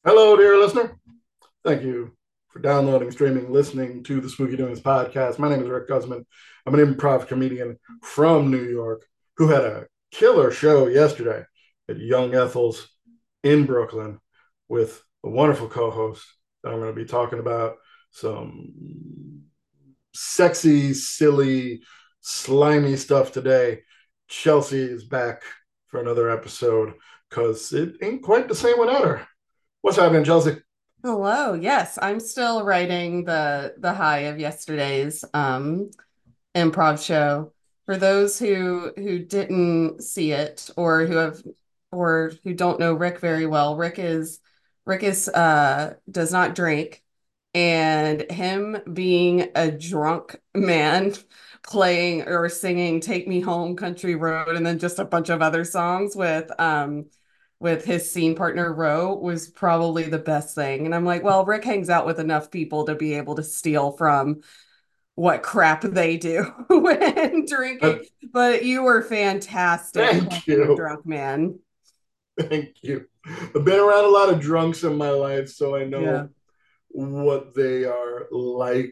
Hello, dear listener. Thank you for downloading, streaming, listening to the Spooky Doings podcast. My name is Rick Guzman. I'm an improv comedian from New York who had a killer show yesterday at Young Ethel's in Brooklyn with a wonderful co host that I'm going to be talking about some sexy, silly, slimy stuff today. Chelsea is back for another episode because it ain't quite the same without her. What's happening, Chelsea? Hello. Yes, I'm still writing the high of yesterday's improv show. For those who didn't see it or who don't know Rick very well, Rick is does not drink, and him being a drunk man playing or singing Take Me Home Country Road and then just a bunch of other songs with his scene partner Ro was probably the best thing. And I'm like, well, Rick hangs out with enough people to be able to steal from what crap they do when Uh, drinking. But you were fantastic Thank playing a you. drunk man. Thank you. I've been around a lot of drunks in my life, so I Yeah. know what they are like.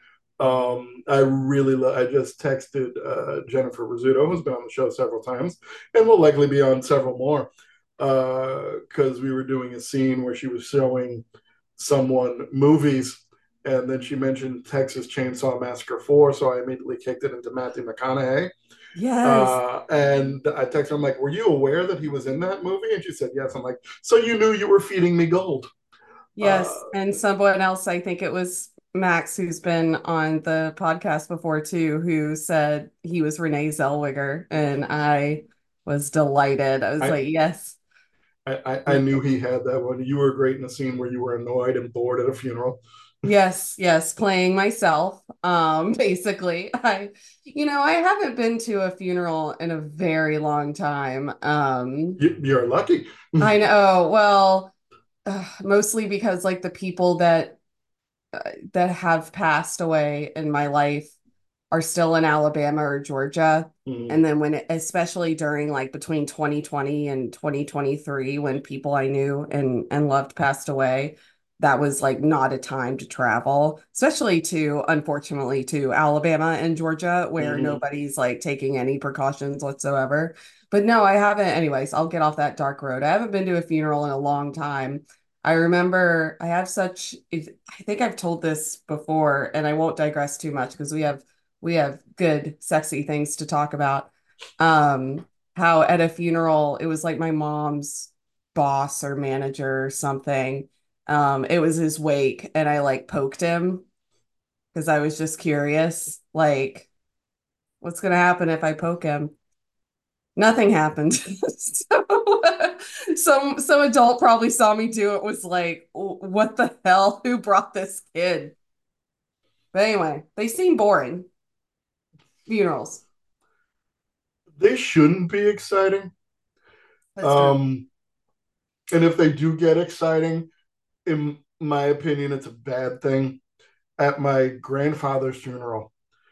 I just texted Jennifer Rizzuto, who's been on the show several times and will likely be on several more, because we were doing a scene where she was showing someone movies, and then she mentioned Texas Chainsaw Massacre 4, so I immediately kicked it into Matthew McConaughey. Yes. And I texted her, I'm like, were you aware that he was in that movie? And she said, yes. I'm like, so you knew you were feeding me gold. Uh, Yes. And someone else, I think it was Max, who's been on the podcast before too, who said he was Renee Zellweger. And I was delighted. I was I, like, yes. I knew he had that one. You were great in a scene where you were annoyed and bored at a funeral. Yes, yes, playing myself. Basically, I haven't been to a funeral in a very long time. You're lucky. I know, well, mostly because like the people that have passed away in my life are still in Alabama or Georgia. And then especially during like between 2020 and 2023, when people I knew and loved passed away, that was like not a time to travel, especially unfortunately, to Alabama and Georgia, where Mm-hmm. nobody's like taking any precautions whatsoever. But no, I haven't. Anyways, I'll get off that dark road. I haven't been to a funeral in a long time. I remember I have I think I've told this before, and I won't digress too much because we have good, sexy things to talk about. Um, how at a funeral, it was like my mom's boss or manager or something. It was his wake, and I like poked him because I was just curious, like, what's gonna happen if I poke him? Nothing happened. So some adult probably saw me do it, was like, what the hell? Who brought this kid? But anyway, they seem boring, funerals. They shouldn't be exciting. That's true. Um, and if they do get exciting, in my opinion, it's a bad thing. At my grandfather's funeral,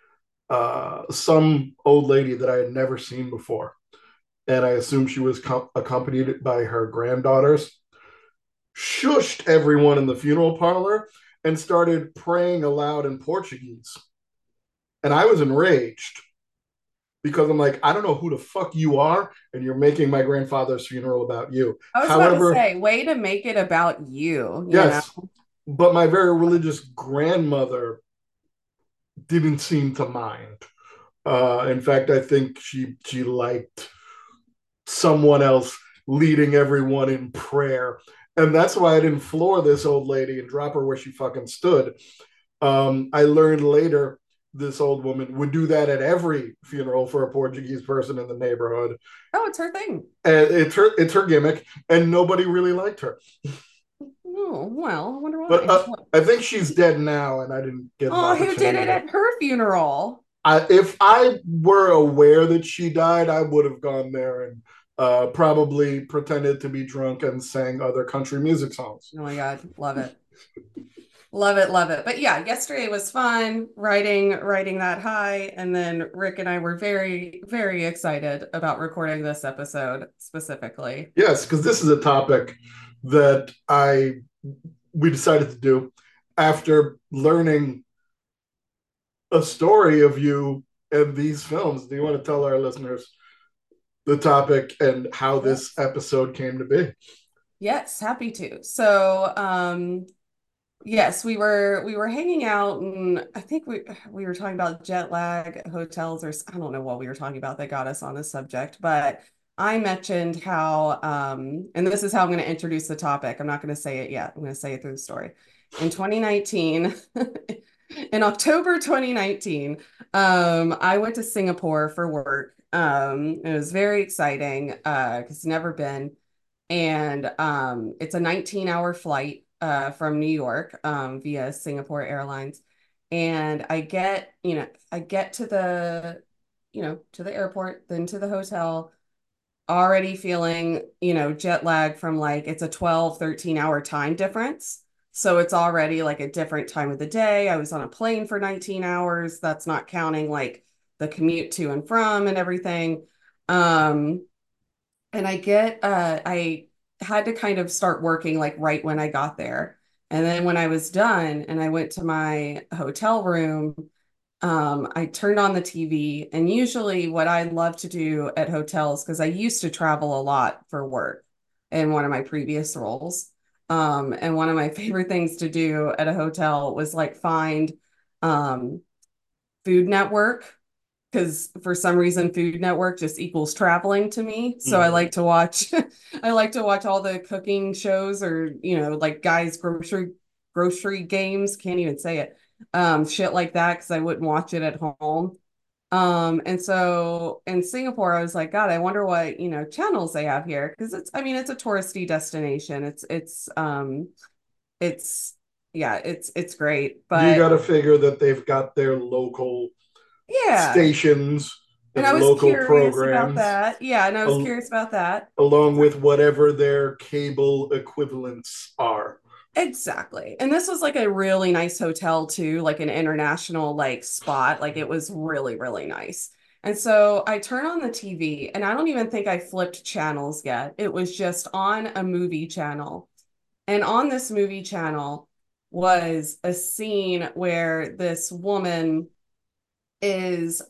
some old lady that I had never seen before, and I assume she was accompanied by her granddaughters, shushed everyone in the funeral parlor and started praying aloud in Portuguese. And I was enraged because I'm like, I don't know who the fuck you are, and you're making my grandfather's funeral about you. I was about to However, say, way to make it about you, you know? yes, but my very religious grandmother didn't seem to mind. In fact, I think she liked someone else leading everyone in prayer. And that's why I didn't floor this old lady and drop her where she fucking stood. I learned later this old woman would do that at every funeral for a Portuguese person in the neighborhood. Oh, it's her thing. And it's her gimmick, and nobody really liked her. Oh, well, I wonder But why. I think she's dead now, and I didn't get an Oh, who did opportunity it to. at her funeral? If I were aware that she died, I would have gone there and probably pretended to be drunk and sang other country music songs. Oh my God, love it. Love it, love it. But yeah, yesterday was fun writing that high. And then Rick and I were very, very excited about recording this episode specifically. Yes, because this is a topic that I we decided to do after learning a story of you and these films. Do you want to tell our listeners the topic and how this Yes. episode came to be? Yes, happy to. So, yes, we were hanging out, and I think we were talking about jet lag, hotels, or I don't know what we were talking about that got us on this subject, but I mentioned how and this is how I'm going to introduce the topic. I'm not going to say it yet. I'm going to say it through the story. In 2019, in October 2019, I went to Singapore for work. It was very exciting because never been. And it's a 19-hour flight from New York via Singapore Airlines. And I get to to the airport, then to the hotel, already feeling, jet lag from like it's a 12, 13-hour time difference. So it's already like a different time of the day. I was on a plane for 19 hours. That's not counting like the commute to and from and everything. Um, and I had to kind of start working like right when I got there. And then when I was done and I went to my hotel room, I turned on the TV. And usually, what I love to do at hotels, because I used to travel a lot for work in one of my previous roles. And one of my favorite things to do at a hotel was like find um, Food Network, because for some reason Food Network just equals traveling to me. So I Mm-hmm. like to watch I like to watch all the cooking shows, or like guys grocery games, can't even say it. Shit like that, because I wouldn't watch it at home. And so in Singapore, I was like, God, I wonder what, channels they have here. Because it's a touristy destination. It's yeah, it's great. You But got to figure that they've got their local yeah. stations And and I was local curious about programs, that. Yeah, and I was al- curious about that. along with whatever their cable equivalents are. Exactly. And this was like a really nice hotel too, like an international like spot. Like it was really, really nice. And so I turn on the TV and I don't even think I flipped channels yet. It was just on a movie channel. And on this movie channel was a scene where this woman is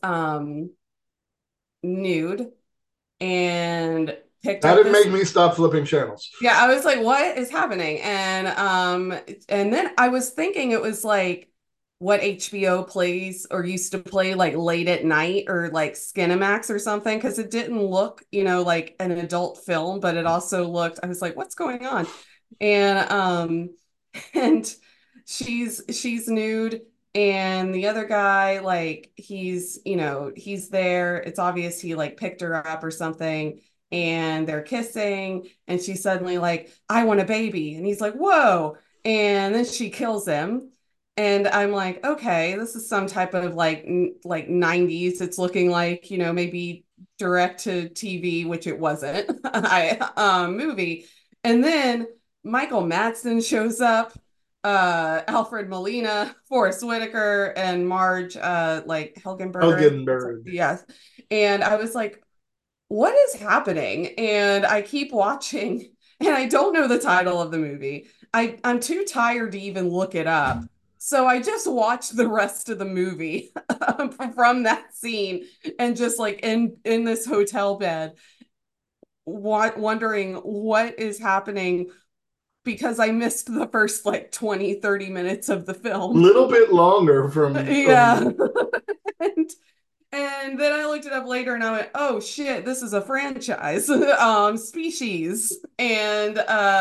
nude and picked That up didn't this. make me stop flipping channels. Yeah, I was like, what is happening? And then I was thinking it was like what HBO plays or used to play like late at night, or like Skinamax or something, because it didn't look, like an adult film, but it also looked, I was like, what's going on? And and she's nude, and the other guy, like he's there. It's obvious he like picked her up or something, and they're kissing, and she's suddenly like, I want a baby. And he's like, whoa. And then she kills him. And I'm like, okay, this is some type of like 90s. It's looking like, maybe direct to TV, which it wasn't. I movie. And then Michael Madsen shows up, Alfred Molina, Forrest Whitaker, and Marge like Helgenberger, I think that's her. Hugenberg. Yes. And I was like, what is happening? And I keep watching, and I don't know the title of the movie. I'm too tired to even look it up. So I just watched the rest of the movie from that scene, and just like in this hotel bed, wondering what is happening, because I missed the first like 20, 30 minutes of the film. Little bit longer from Yeah. And then I looked it up later and I went, oh shit, this is a franchise, Species. And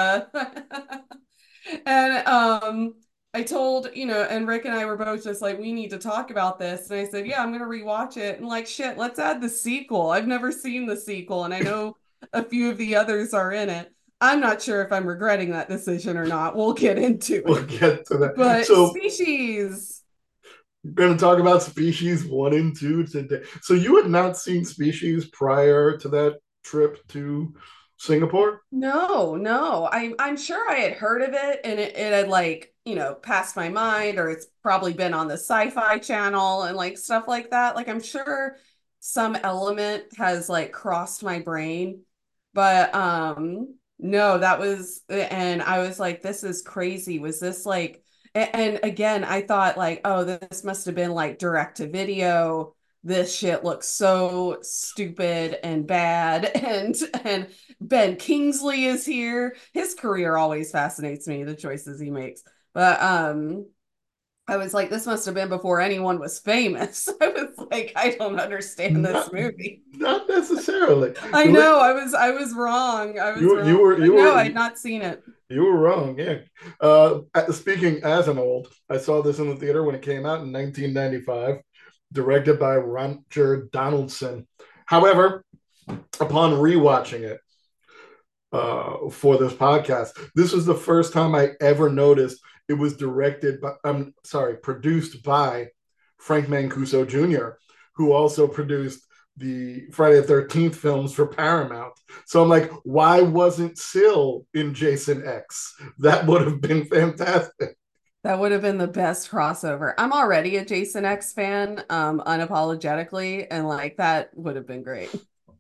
and I told, and Rick and I were both just like, we need to talk about this. And I said, yeah, I'm gonna rewatch it. And like, shit, let's add the sequel. I've never seen the sequel, and I know a few of the others are in it. I'm not sure if I'm regretting that decision or not. We'll get into we'll it. get to that. But So Species. we're going to talk about Species 1 and 2 today. So you had not seen Species prior to that trip to Singapore? No, no. I'm sure I had heard of it, and it had like, passed my mind, or it's probably been on the Sci-Fi Channel and like stuff like that. Like I'm sure some element has like crossed my brain. But No, that was, and I was like, this is crazy. Was this like, and again, I thought like, oh, this must have been like direct to video. This shit looks so stupid and bad. And Ben Kingsley is here. His career always fascinates me, the choices he makes. But I was like, this must have been before anyone was famous. I was like, I don't understand this Not, movie. not necessarily. I know, I was wrong. I was You wrong. you were But you no, were I'd not seen it. you were wrong. Yeah. Speaking as an old, I saw this in the theater when it came out in 1995, directed by Roger Donaldson. However, upon rewatching it for this podcast, this was the first time I ever noticed it was directed by, I'm sorry, produced by Frank Mancuso Jr., who also produced the Friday the 13th films for Paramount. So I'm like, why wasn't Syl in Jason X? That would have been fantastic. That would have been the best crossover. I'm already a Jason X fan, unapologetically, and like that would have been great.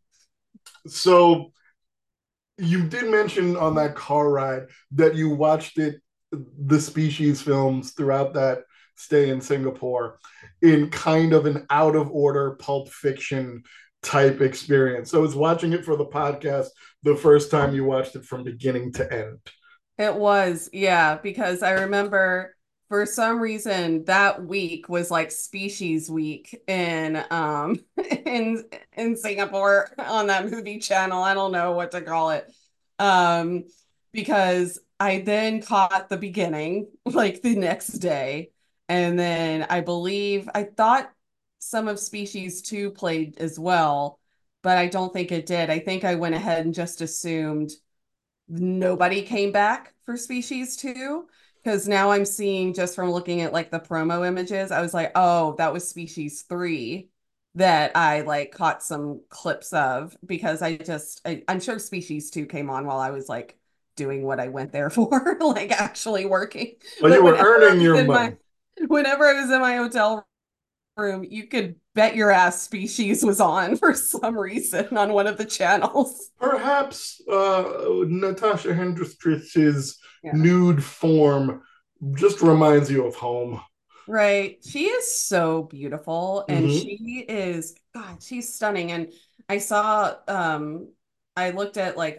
So you did mention on that car ride that you watched the Species films throughout that stay in Singapore in kind of an out of order Pulp Fiction type experience. So I was watching it for the podcast the first time you watched it from beginning to end. It was, yeah, because I remember for some reason that week was like Species Week in in in Singapore on that movie channel. I don't know what to call it. Um because I then caught the beginning like the next day, and then I thought some of Species 2 played as well, but I don't think it did. I think I went ahead and just assumed nobody came back for Species 2, because now I'm seeing, just from looking at like the promo images, I was like, oh, that was Species 3 that I like caught some clips of, because I'm sure Species 2 came on while I was like doing what I went there for, like actually working. Well, you But were earning your money. whenever I was in my hotel room, you could bet your ass Species was on for some reason on one of the channels. Perhaps Natasha Hendricks's Yeah. nude form just reminds you of home. Right. She is so beautiful, and Mm-hmm. she is, God, she's stunning. And I saw I looked at like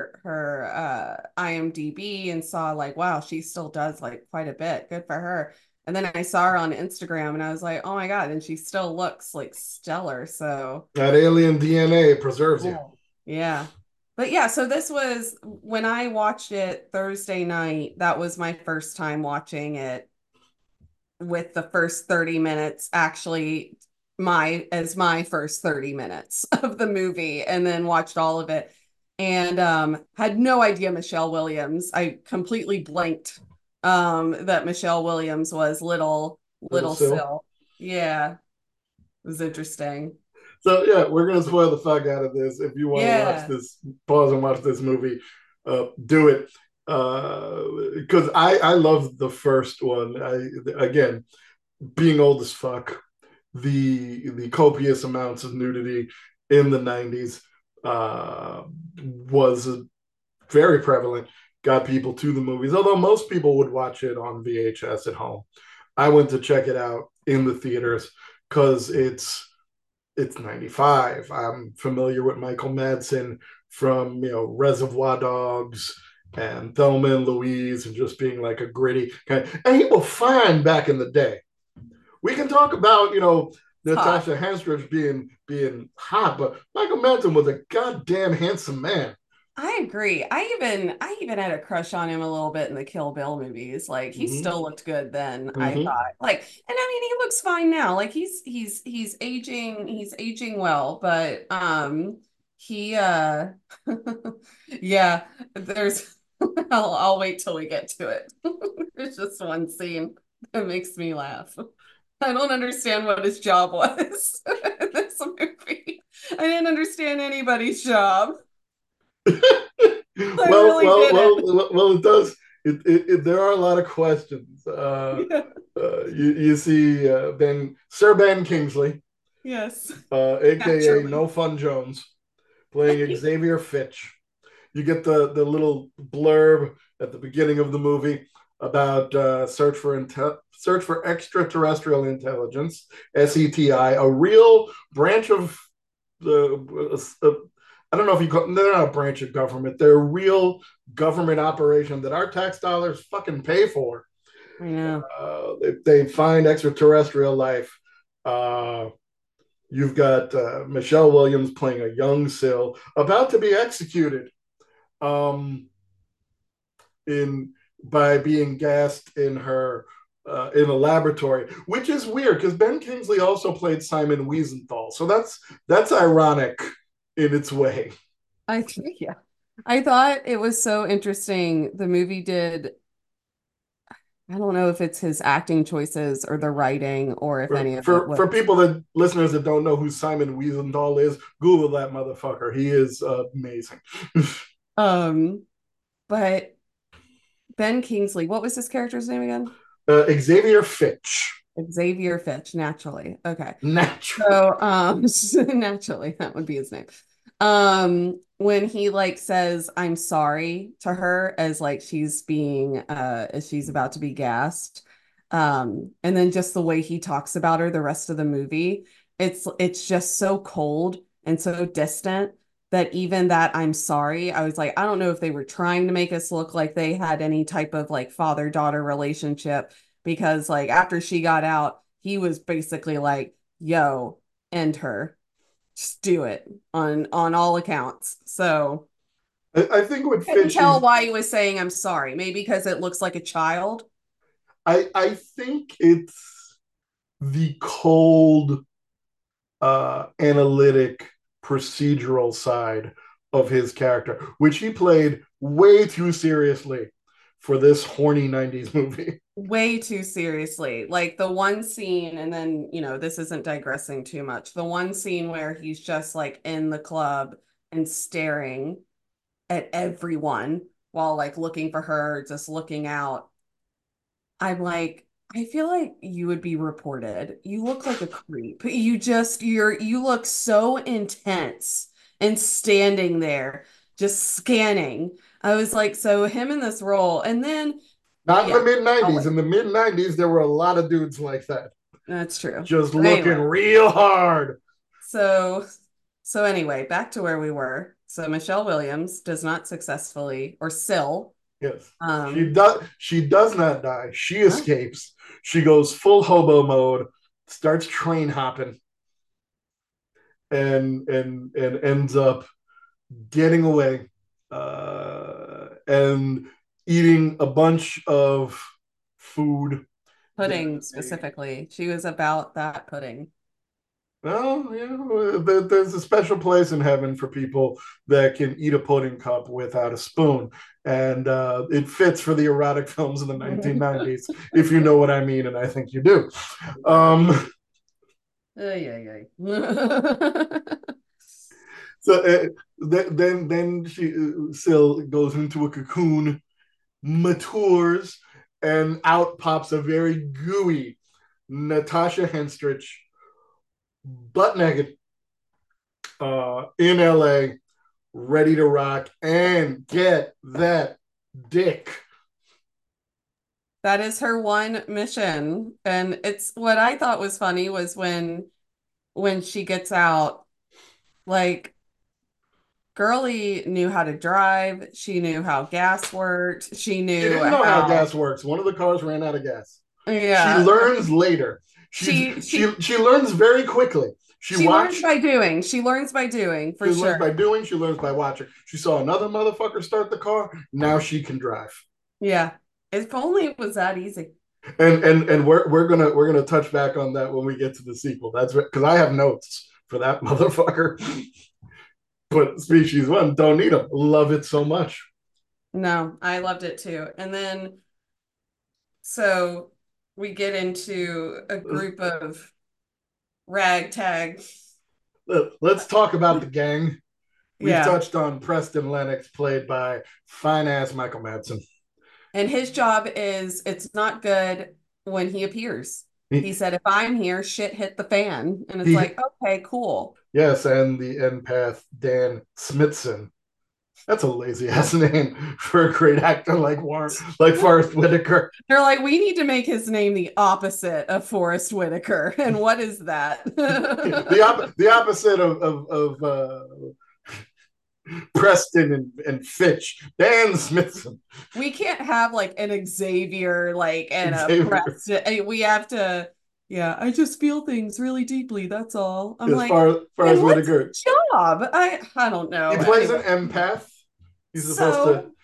her IMDb and saw like, wow, she still does like quite a bit. Good for her. And then I saw her on Instagram and I was like, oh my God, and she still looks like stellar. So That alien DNA preserves you. cool. Yeah. But yeah, so this was when I watched it Thursday night, that was my first time watching it, with the first 30 minutes actually my first 30 minutes of the movie, and then watched all of it, and had no idea Michelle Williams. I completely blanked that Michelle Williams was Little little Syl. Syl. Yeah, it was interesting. So yeah, we're gonna spoil the fuck out of this. If you want to watch Yeah. this, pause and watch this movie. Do it because I love the first one. I again being old as fuck, the copious amounts of nudity in the '90s was very prevalent. Got people to the movies, although most people would watch it on VHS at home. I went to check it out in the theaters because it's 95. I'm familiar with Michael Madsen from, Reservoir Dogs and Thelma and Louise and just being like a gritty kind of, and he was fine back in the day. We can talk about, It's hot. Natasha Henstridge being hot, but Michael Madsen was a goddamn handsome man. I agree. I even had a crush on him a little bit in the Kill Bill movies. Like he Mm-hmm. still looked good then, I Mm-hmm. thought. Like, and I mean he looks fine now. Like he's aging well, but he yeah, there's I'll wait till we get to it. There's just one scene that makes me laugh. I don't understand what his job was in this movie. I didn't understand anybody's job. I well, really well, didn't. well, well. It does. There are a lot of questions. Yeah. You see Sir Ben Kingsley, Yes. aka Naturally. No Fun Jones, playing Xavier Fitch. You get the little blurb at the beginning of the movie about search for extraterrestrial intelligence, SETI, a real branch of I don't know if you call they're not a branch of government. They're a real government operation that our tax dollars fucking pay for. I know. They find extraterrestrial life. Uh, you've got Michelle Williams playing a young Syl about to be executed um, in by being gassed in a laboratory, which is weird because Ben Kingsley also played Simon Wiesenthal, so that's ironic in its way. I yeah. I thought it was so interesting. The movie did, I don't know if it's his acting choices or the writing or if any of it For was. people that listeners that don't know who Simon Wiesenthal is, Google that motherfucker. He is amazing. Um, but Ben Kingsley, what was his character's name again? Xavier Fitch, Xavier Fitch, naturally. Okay. naturally. So, naturally, that would be his name. When he like says, "I'm sorry" to her as like she's being, as she's about to be gassed, and then just the way he talks about her the rest of the movie, it's just so cold and so distant that even that "I'm sorry," I was like, I don't know if they were trying to make us look like they had any type of like father-daughter relationship because like after she got out, he was basically like, yo, end her. Just do it on all accounts. So I think what I couldn't Fitch tell is, why he was saying I'm sorry. Maybe because it looks like a child. I think it's the cold, analytic, procedural side of his character, which he played way too seriously for this horny 90s movie. Way too seriously. Like the one scene, and then, this isn't digressing too much. The one scene where he's just like in the club and staring at everyone while like looking for her, just looking out. I'm like, I feel like you would be reported. You look like a creep. You look so intense and standing there just scanning. I was like, so him in this role. And then, Not in the yeah, mid I'll 90s. wait. In the mid 90s, there were a lot of dudes like that, That's true. just But looking anyway, real hard. so so anyway, back to where we were. So Michelle Williams does not successfully, or Syl, Yes. um, She does not die. She no, escapes. She goes full hobo mode, starts train hopping, and ends up getting away and eating a bunch of food that pudding they specifically. She was about that pudding. well, there's a special place in heaven for people that can eat a pudding cup without a spoon, and it fits for the erotic films in the 1990s, if you know what I mean, and I think you do. Um, Ay, ay, ay. so then she still goes into a cocoon, matures, and out pops a very gooey Natasha Henstridge, butt naked, in LA, ready to rock and get that dick. That is her one mission. And it's what I thought was funny was when she gets out, like Girly knew how to drive, she knew how gas worked, she She knew didn't know how how, gas works. One of the cars ran out of gas. She yeah. learns later. She she She learns very quickly. She she learns watched. by doing. She learns by doing, She for learns sure. by doing. She learns by watching. She saw another motherfucker start the car. Now she can drive. Yeah. If only it was that easy. And we're gonna touch back on that when we get to the sequel. That's because I have notes for that motherfucker. But Species One don't need them. Love it so much. No, I loved it too. And then so we get into a group of ragtag. Let's talk about the gang. We've Yeah. touched on Preston Lennox, played by fine ass Michael Madsen. And his job is it's not good when he appears. He He, said, if I'm here, shit hit the fan. And it's he like, okay, cool. yes, and the empath Dan Smithson. That's a lazy ass name for a great actor like Forrest Whitaker. They're like, we need to make his name the opposite of Forrest Whitaker. And what is that? The opposite of Preston and Fitch. Dan Smithson. We can't have like an Xavier, like, and a Xavier. Preston. We have to, yeah, I just feel things really deeply. That's all. I'm As like, far and as what's Whitaker. his job? I don't He know. plays an Anyway, empath. He's supposed to. so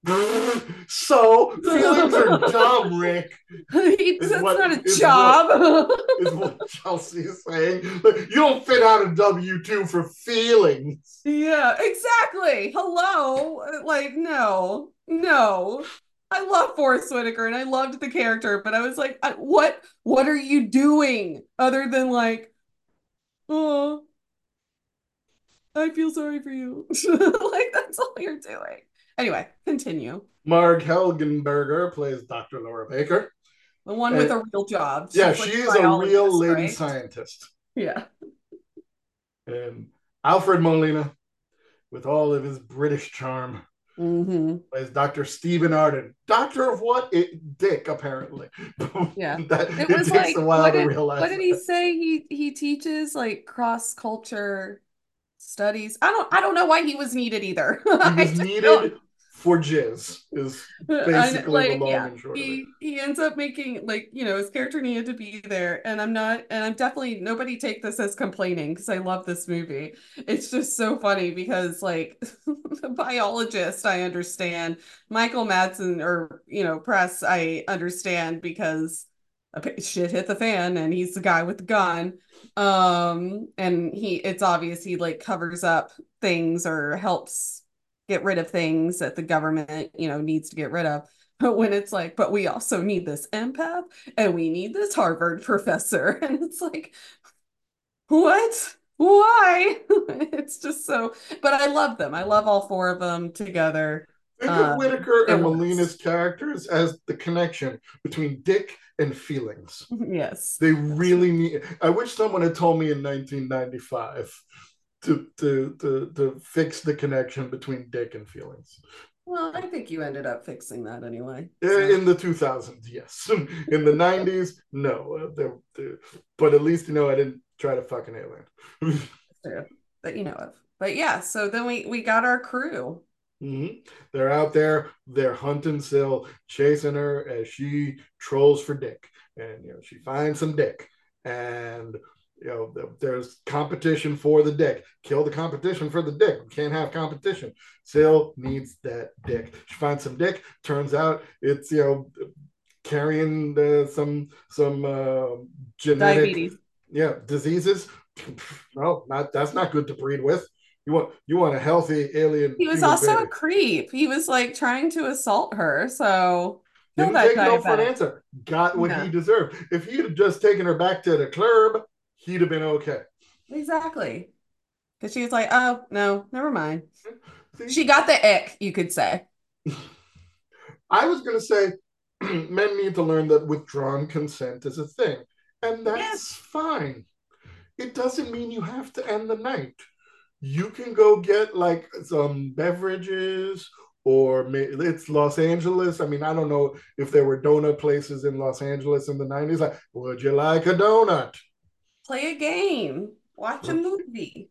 So feelings are dumb, Rick. Is that's what not a is what job. is what Chelsea is saying. You don't fit out a W-2 for feelings. Yeah, exactly. Hello. Like, no, no. I love Forrest Whitaker and I loved the character, but I was like, what are you doing other than like, oh, I feel sorry for you. Like that's all you're doing. Anyway, continue. Marg Helgenberger plays Dr. Laura Baker. The one with And a real job. yeah, She's like she a is a real biologist, lady right? scientist. Yeah. And Alfred Molina, with all of his British charm, Hmm. plays Dr. Stephen Arden. Doctor of what? Dick, apparently. Yeah. That It it was takes a like, while to what realize did he that. say? He teaches like cross culture studies. I don't know why he was needed either. He I was just don't. needed for jizz, is I basically the like, long yeah. and short of it. He ends up making like, his character needed to be there, and I'm not, and I'm definitely nobody take this as complaining because I love this movie. It's just so funny because like the biologist, I understand. Michael Madsen or Press, I understand because shit hit the fan and he's the guy with the gun. And it's obvious he like covers up things or helps get rid of things that the government, needs to get rid of. But when it's like, but we also need this empath and we need this Harvard professor. And it's like, what? Why? It's just so, but I love them. I love all four of them together. Think of Whitaker It and Molina's works. characters as the connection between dick and feelings. Yes. They That's really need. I wish someone had told me in 1995 to fix the connection between dick and feelings. well, I think you ended up fixing that anyway. So In the 2000s, yes. In the 90s, no. But at least I didn't try to fuck an alien. true. That you know of. But yeah, so then we got our crew. Mm-hmm. They're out there, they're hunting Syl, chasing her as she trolls for dick. And she finds some dick. And there's competition for the dick. Kill the competition for the dick. We can't have competition. Syl needs that dick. She finds some dick. Turns out it's carrying some genetic Diabetes. diseases. No, not that's not good to breed with. You want a healthy alien He was human also baby. a creep. He was like trying to assault her. So kill Didn't that take no for an diabetic. answer. Got what he Yeah, deserved. If he'd have just taken her back to the club, he'd have been okay. exactly. Because she was like, oh, no, never mind. See, She got the ick, you could say. I was going to say men need to learn that withdrawn consent is a thing, and Yeah. that's fine. It doesn't mean you have to end the night. You can go get like some beverages, or it's Los Angeles. I mean, I don't know if there were donut places in Los Angeles in the 90s. Like, would you like a donut? Play a game. Watch a movie.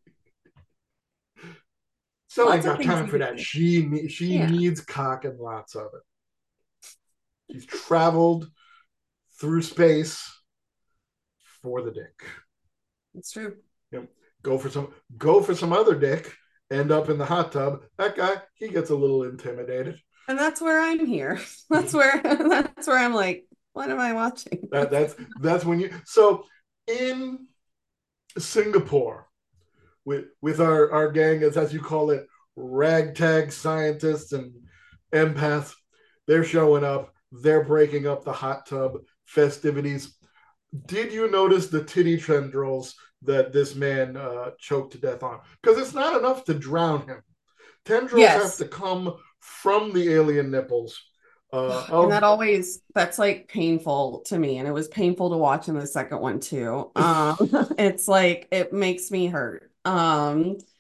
Still ain't Lots of got things time you for could that. do. She Yeah, needs cock and lots of it. She's traveled through space for the dick. it's true. You know, go for some other dick. End up in the hot tub. That guy, he gets a little intimidated. And that's where I'm here. That's where I'm like, what am I watching? That's when you. So in Singapore, with our gang, as you call it, ragtag scientists and empaths, they're showing up. They're breaking up the hot tub festivities. Did you notice the titty tendrils that this man choked to death on? Because it's not enough to drown him. Tendrils have Yes. to come from the alien nipples. And Of that's like painful to me. And it was painful to watch in the second one too. It's like, it makes me hurt.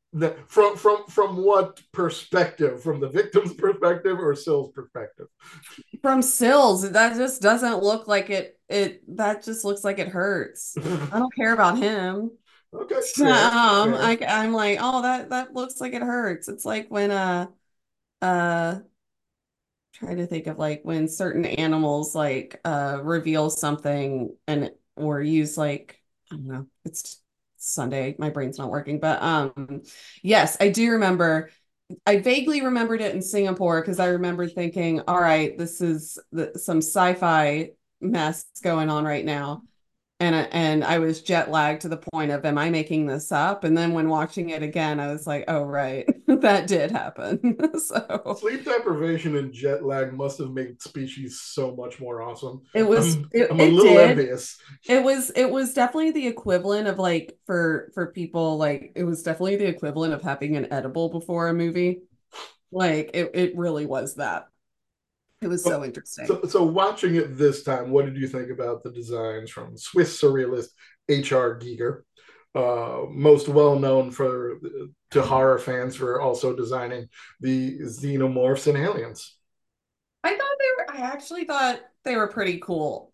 From what perspective? From the victim's perspective or Sill's perspective? From Sills, that just doesn't look like that just looks like it hurts. I don't care about him. Okay, fair, fair. I'm like, oh, that looks like it hurts. It's like when uh trying to think of like when certain animals like reveal something and or use like I don't know, it's Sunday, my brain's not working, but yes, I do remember. I vaguely remembered it in Singapore because I remember thinking, all right, this is some sci-fi mess going on right now. And I was jet lagged to the point of, am I making this up? And then when watching it again, I was like, oh, right, that did happen. So Sleep deprivation and jet lag must have made Species so much more awesome. I'm a it little did. envious. It was definitely the equivalent of like for people like it was definitely the equivalent of having an edible before a movie. Like it really was that. It was so interesting. So watching it this time, what did you think about the designs from Swiss surrealist H.R. Giger, most well known for to horror fans for also designing the xenomorphs and aliens? I actually thought they were pretty cool.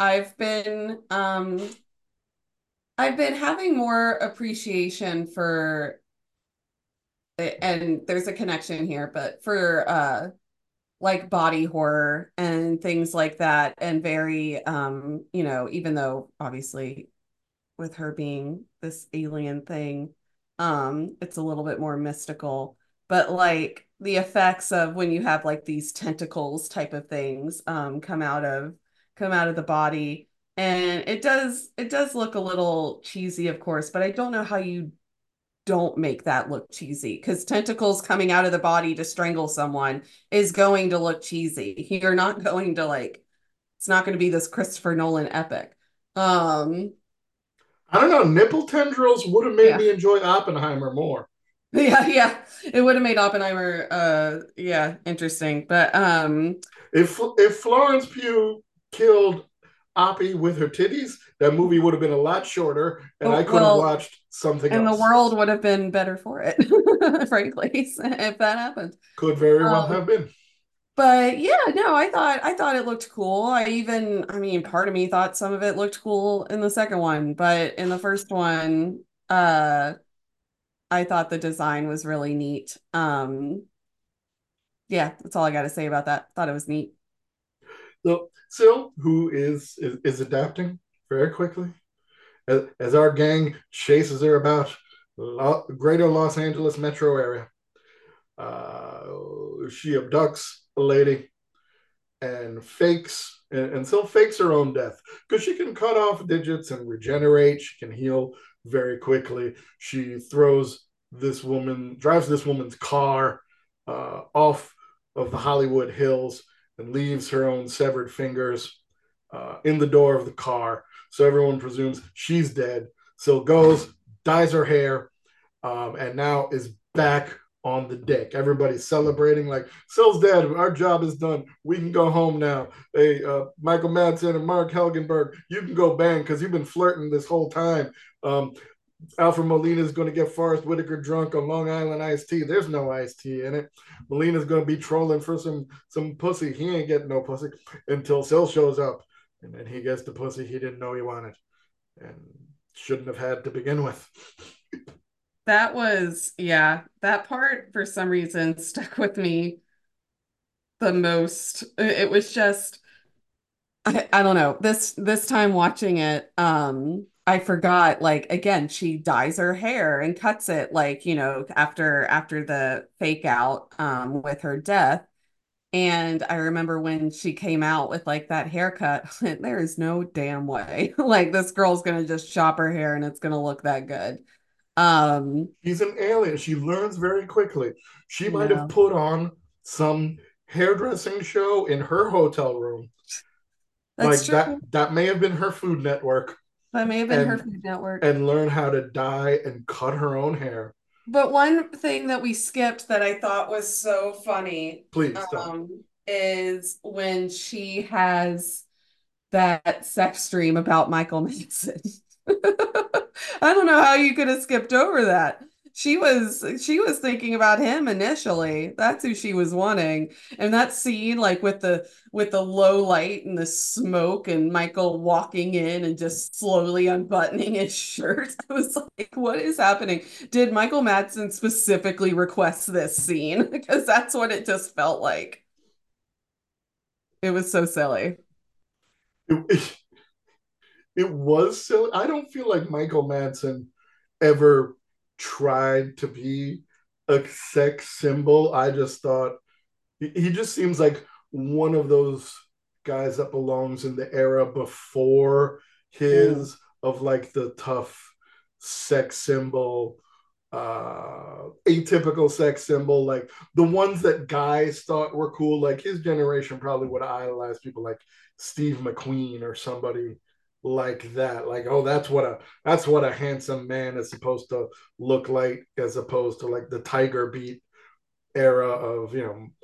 I've been having more appreciation for and there's a connection here, but for like body horror and things like that and very you know, even though obviously with her being this alien thing, it's a little bit more mystical, but like the effects of when you have like these tentacles type of things come out of the body. And it does look a little cheesy, of course, but I don't know how you don't make that look cheesy because tentacles coming out of the body to strangle someone is going to look cheesy. You're not going to like, it's not going to be this Christopher Nolan epic. Um, I don't know. Nipple tendrils would have made yeah. me enjoy Oppenheimer more. Yeah, yeah. It would have made Oppenheimer yeah, interesting. But If Florence Pugh killed Oppie with her titties, that movie would have been a lot shorter, and I oh, could have well, watched something and the else. world would have been better for it, frankly, if that happened. Could very well Um, have been. but yeah, no, I thought it looked cool. I mean, part of me thought some of it looked cool in the second one, but in the first one, I thought the design was really neat. Yeah, that's all I got to say about that. Thought it was neat. So, Sil, who is adapting very quickly as our gang chases her about greater Los Angeles metro area. She abducts a lady and and still fakes her own death because she can cut off digits and regenerate. She can heal very quickly. She drives this woman's car off of the Hollywood Hills and leaves her own severed fingers in the door of the car. So everyone presumes she's dead. So goes, dyes her hair, and now is back on the deck. Everybody's celebrating like, Sil's dead. Our job is done. We can go home now. Hey, Michael Madsen and Mark Helgenberg, you can go bang because you've been flirting this whole time. Um, Alfred Molina is going to get Forrest Whitaker drunk on Long Island iced tea. There's no iced tea in it. Molina's going to be trolling for some pussy. He ain't getting no pussy until Sil shows up, and then he gets the pussy he didn't know he wanted and shouldn't have had to begin with. That was, yeah, that part for some reason stuck with me the most. It was just, I don't know. This time watching it, I forgot like again, she dyes her hair and cuts it like, you know, after the fake out with her death. And I remember when she came out with like that haircut, there is no damn way. Like this girl's gonna just chop her hair and it's gonna look that good. Um, She's an alien. She learns very quickly. She might have no, put on some hairdressing show in her hotel room. that's Like that true. that may have been her Food Network That may have been her and Food Network. and learn how to dye and cut her own hair. But one thing that we skipped that I thought was so funny, Please tell me. is when she has that sex dream about Michael Madsen. I don't know how you could have skipped over that. she was thinking about him initially. That's who she was wanting. And that scene, like with the low light and the smoke and Michael walking in and just slowly unbuttoning his shirt. I was like, what is happening? Did Michael Madsen specifically request this scene? Because that's what it just felt like. It was so silly. It, it was silly. I don't feel like Michael Madsen ever tried to be a sex symbol. I just thought he just seems like one of those guys that belongs in the era before Mm, his, of like the tough sex symbol, atypical sex symbol, like the ones that guys thought were cool. Like his generation probably would idolize people like Steve McQueen or somebody like that. Like, oh, that's what a handsome man is supposed to look like, as opposed to like the Tiger Beat era of,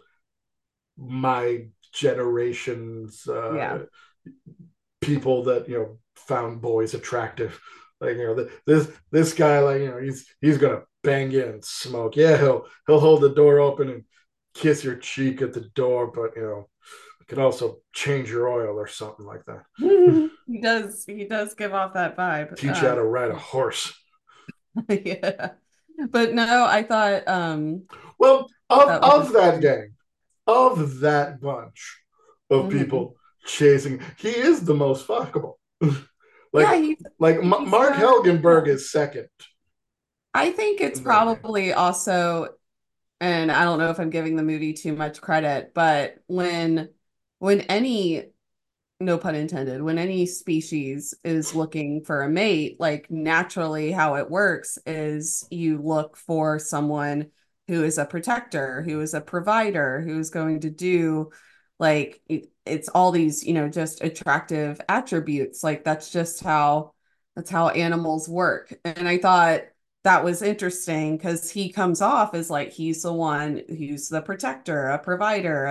my generation's yeah. people that found boys attractive. Like, this guy, like, he's gonna bang you and smoke. Yeah, he'll hold the door open and kiss your cheek at the door, but can also change your oil or something like that. He does give off that vibe. Teach you how to ride a horse. Yeah. But no, I thought Well, of that was of that interesting. gang, of that bunch of Hmm. people chasing, he is the most fuckable. Yeah, like he's like he's Mark got Helgenberg yeah. is second I think it's in that game. probably also, and I don't know if I'm giving the movie too much credit, but when any, no pun intended, when any species is looking for a mate, like naturally how it works is you look for someone who is a protector, who is a provider, who's going to do like it's all these, just attractive attributes. Like that's how animals work. And I thought that was interesting because he comes off as like he's the one who's the protector, a provider,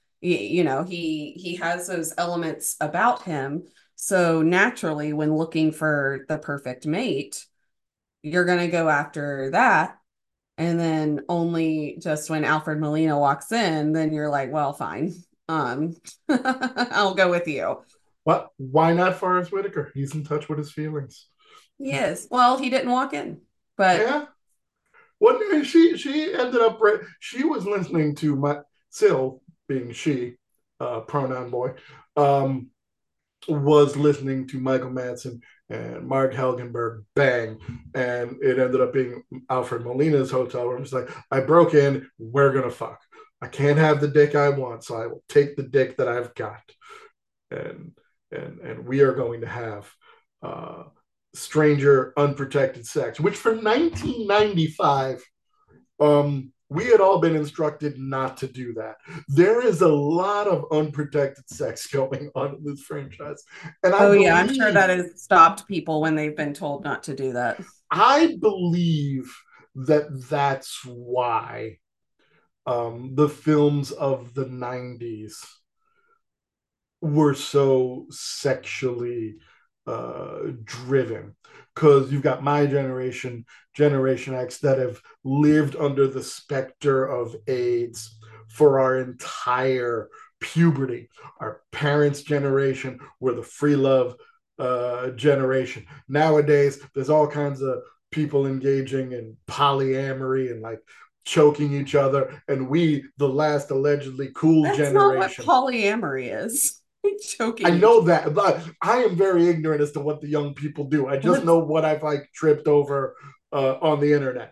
he has those elements about him. So naturally, when looking for the perfect mate, you're going to go after that. And then only just when Alfred Molina walks in, then you're like, well, fine. I'll go with you. But why not Forrest Whitaker? He's in touch with his feelings. Yes. Well, he didn't walk in, but Yeah. What she ended up, she was listening to my Sil, being she, pronoun boy, um, was listening to Michael Madsen and Mark Helgenberg bang, and it ended up being Alfred Molina's hotel room. It's like, I broke in, we're gonna fuck. I can't have the dick I want, so I will take the dick that I've got, and we are going to have uh, stranger unprotected sex, which for 1995, we had all been instructed not to do that. There is a lot of unprotected sex going on in this franchise, and oh yeah, I'm sure that has stopped people when they've been told not to do that. I believe that that's why the films of the 90s were so sexually driven, because you've got my generation, Generation X, that have lived under the specter of AIDS for our entire puberty. Our parents' generation were the free love generation. Nowadays, there's all kinds of people engaging in polyamory and like choking each other, and we, the last allegedly cool That's not what generation. polyamory is. I Choking each know that, but I am very ignorant as to what the young people do. I just other. know what I've like tripped over on the internet.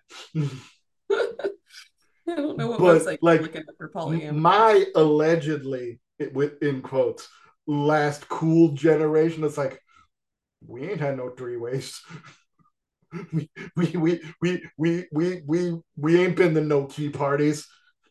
I don't know what But website you're like looking at for polyamory. my allegedly, with in quotes, last cool generation, it's like, we ain't had no three ways. We ain't been to no key parties.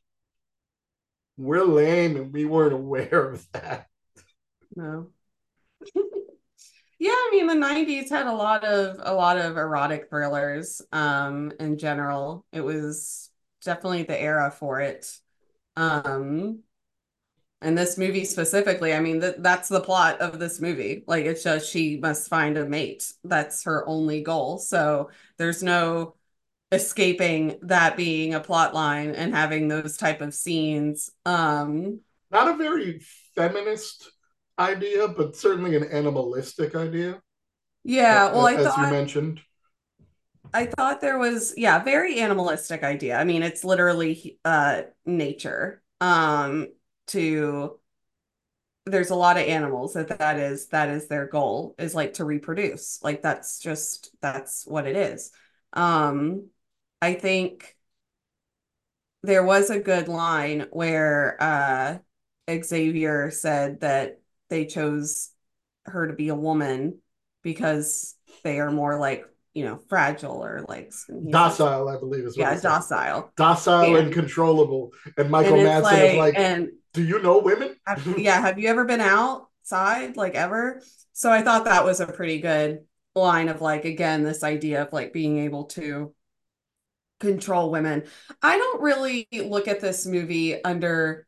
We're lame and we weren't aware of that. No. Yeah, I mean the 90s had a lot of erotic thrillers in general. It was definitely the era for it. Um and this movie specifically, I mean that's the plot of this movie. Like it's just she must find a mate. That's her only goal. So there's no escaping that being a plot line and having those type of scenes. Not a very feminist idea, but certainly an animalistic idea, Yeah, well, as you mentioned. I thought there was, yeah, very animalistic idea. I mean, it's literally nature. To There's a lot of animals that is their goal, is like to reproduce. Like that's what it is. Um, I think there was a good line where Xavier said that they chose her to be a woman because they are more like, fragile, or like he says, Docile, I believe, is what he yeah, says. docile. Docile and And controllable. And and Michael it's Madsen is like, like, and do you know women? yeah, have you ever been outside, like, ever? So I thought that was a pretty good line of, like, again, this idea of like being able to control women. I don't really look at this movie under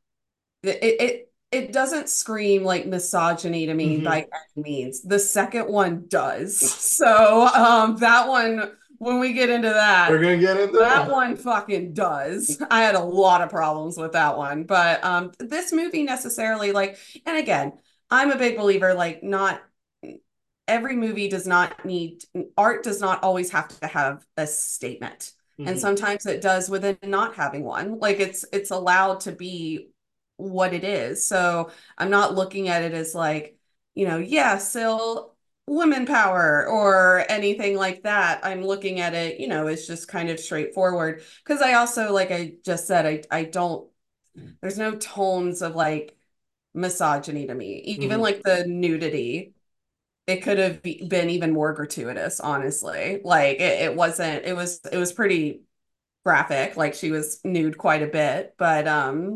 it doesn't scream like misogyny to me by Mm-hmm. any means. The second one does. So that one, when we get into We're that, gonna get into that that. one fucking does. I had a lot of problems with that one. But this movie necessarily, like, and again, I'm a big believer, like, not every movie does not need, art does not always have to have a statement. And Mm-hmm. sometimes it does within not having one. Like, it's allowed to be what it is. So I'm not looking at it as like, yeah, still women power or anything like that. I'm looking at it, as just kind of straightforward. Because I also, like I just said, I don't, there's no tones of like misogyny to me. Even Mm-hmm. like the nudity, it could have been even more gratuitous, honestly. Like it wasn't, it was pretty graphic. Like, she was nude quite a bit, but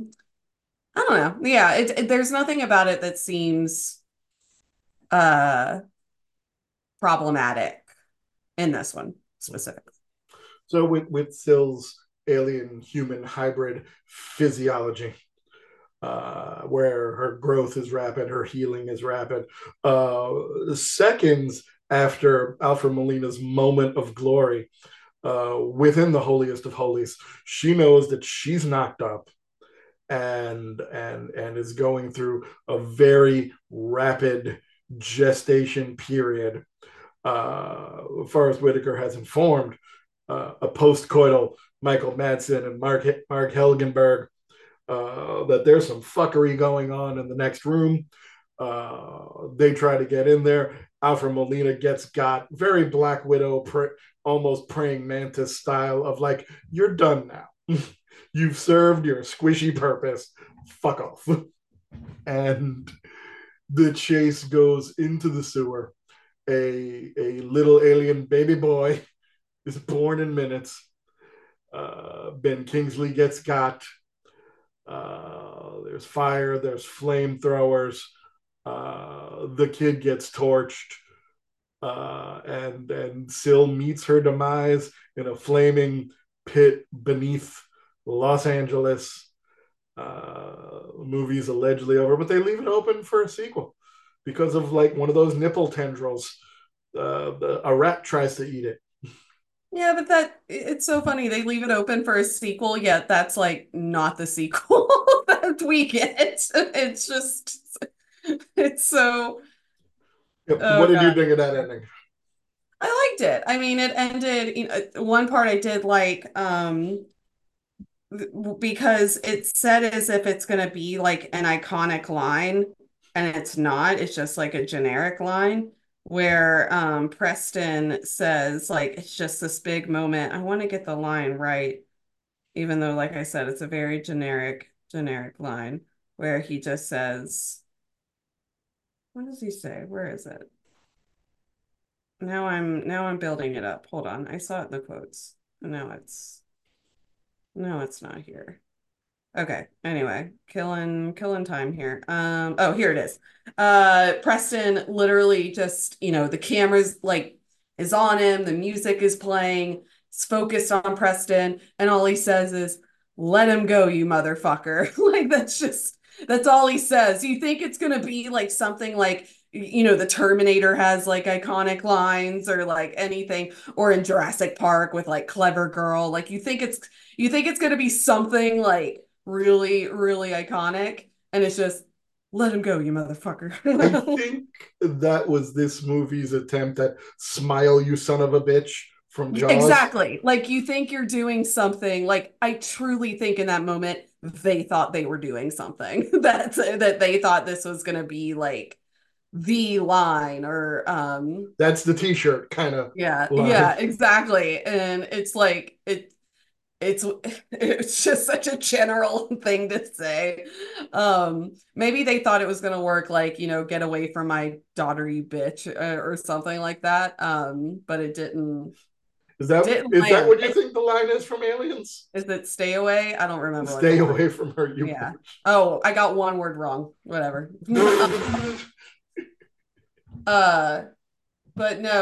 I don't know. Yeah, there's nothing about it that seems uh problematic in this one specifically. So with Sill's alien human hybrid physiology, where her growth is rapid, her healing is rapid. Seconds after Alfred Molina's moment of glory within the holiest of holies, she knows that she's knocked up and is going through a very rapid gestation period. Forrest Whitaker has informed a postcoital Michael Madsen and Mark Helgenberg that there's some fuckery going on in the next room. They try to get in there. Alfred Molina gets got. Very Black Widow, almost praying mantis style of like, you're done now. You've served your squishy purpose. Fuck off. And the chase goes into the sewer. A little alien baby boy is born in minutes. Ben Kingsley gets got. There's fire, there's flamethrowers. The kid gets torched, and Syl meets her demise in a flaming pit beneath Los Angeles. Movie's allegedly over, but they leave it open for a sequel because of like one of those nipple tendrils. A rat tries to eat it. Yeah, but it's so funny. They leave it open for a sequel, yet that's like not the sequel that we get. It's just, it's so, Yep. What oh did you God. think of that ending? I liked it. I mean, it ended, one part I did like, because it's said as if it's going to be like an iconic line, and it's not. It's just like a generic line where Preston says, like, it's just this big moment. I want to get the line right, even though, like I said, it's a very generic line where he just says, what does he say? Where is it? Now I'm building it up. Hold on. I saw it in the quotes. No, it's not here. Okay. Anyway, killing time here. Oh, here it is. Preston literally just, the camera's like is on him, the music is playing, it's focused on Preston, and all he says is, "Let him go, you motherfucker." Like, that's all he says. You think it's gonna be like something like the Terminator has like iconic lines or like anything, or in Jurassic Park with like Clever Girl. Like you think it's gonna be something like really, really iconic, and it's just let him go, you I motherfucker. think that was this movie's attempt at "Smile, you son of a bitch" from Jaws. Exactly. Like you think you're doing something. Like I truly think in that moment they thought they were doing something that they thought this was gonna be like the line or That's the T-shirt kind of yeah, yeah, line. exactly. And it's like it's it's just such a general thing to say. Maybe they thought it was gonna work like, get away from my daughter, you bitch, or something like that. But it didn't Is that land. what you think the line is from Aliens? Is it stay away? I don't remember what the Stay line. away from her, you Yeah. Oh, I got one word wrong. Whatever. bitch. uh, but no,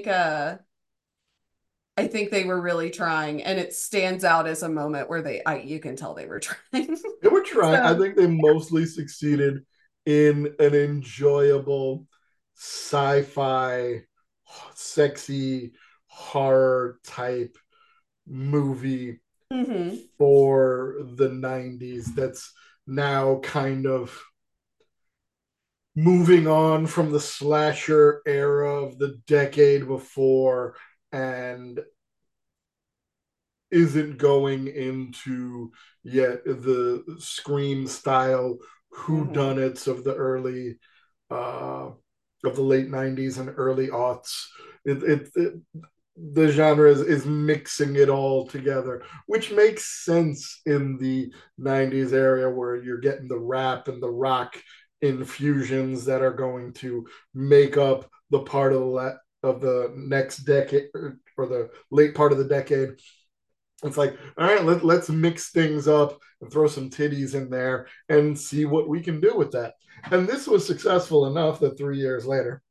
I think they were really trying, and it stands out as a moment where you can tell they were trying. They were trying. I So, think they mostly succeeded in an enjoyable sci-fi, sexy horror type movie mhm. for the 90s that's now kind of moving on from the slasher era of the decade before and isn't going into yet the Scream style Mhm. whodunits uh, of the late 90s and early aughts. It the genre is mixing it all together, which makes sense in the 90s area where you're getting the rap and the rock infusions that are going to make up the part of the next decade or the late part of the decade. It's like, all right, let's mix things up and throw some titties in there and see what we can do with that. And this was successful enough that 3 years later,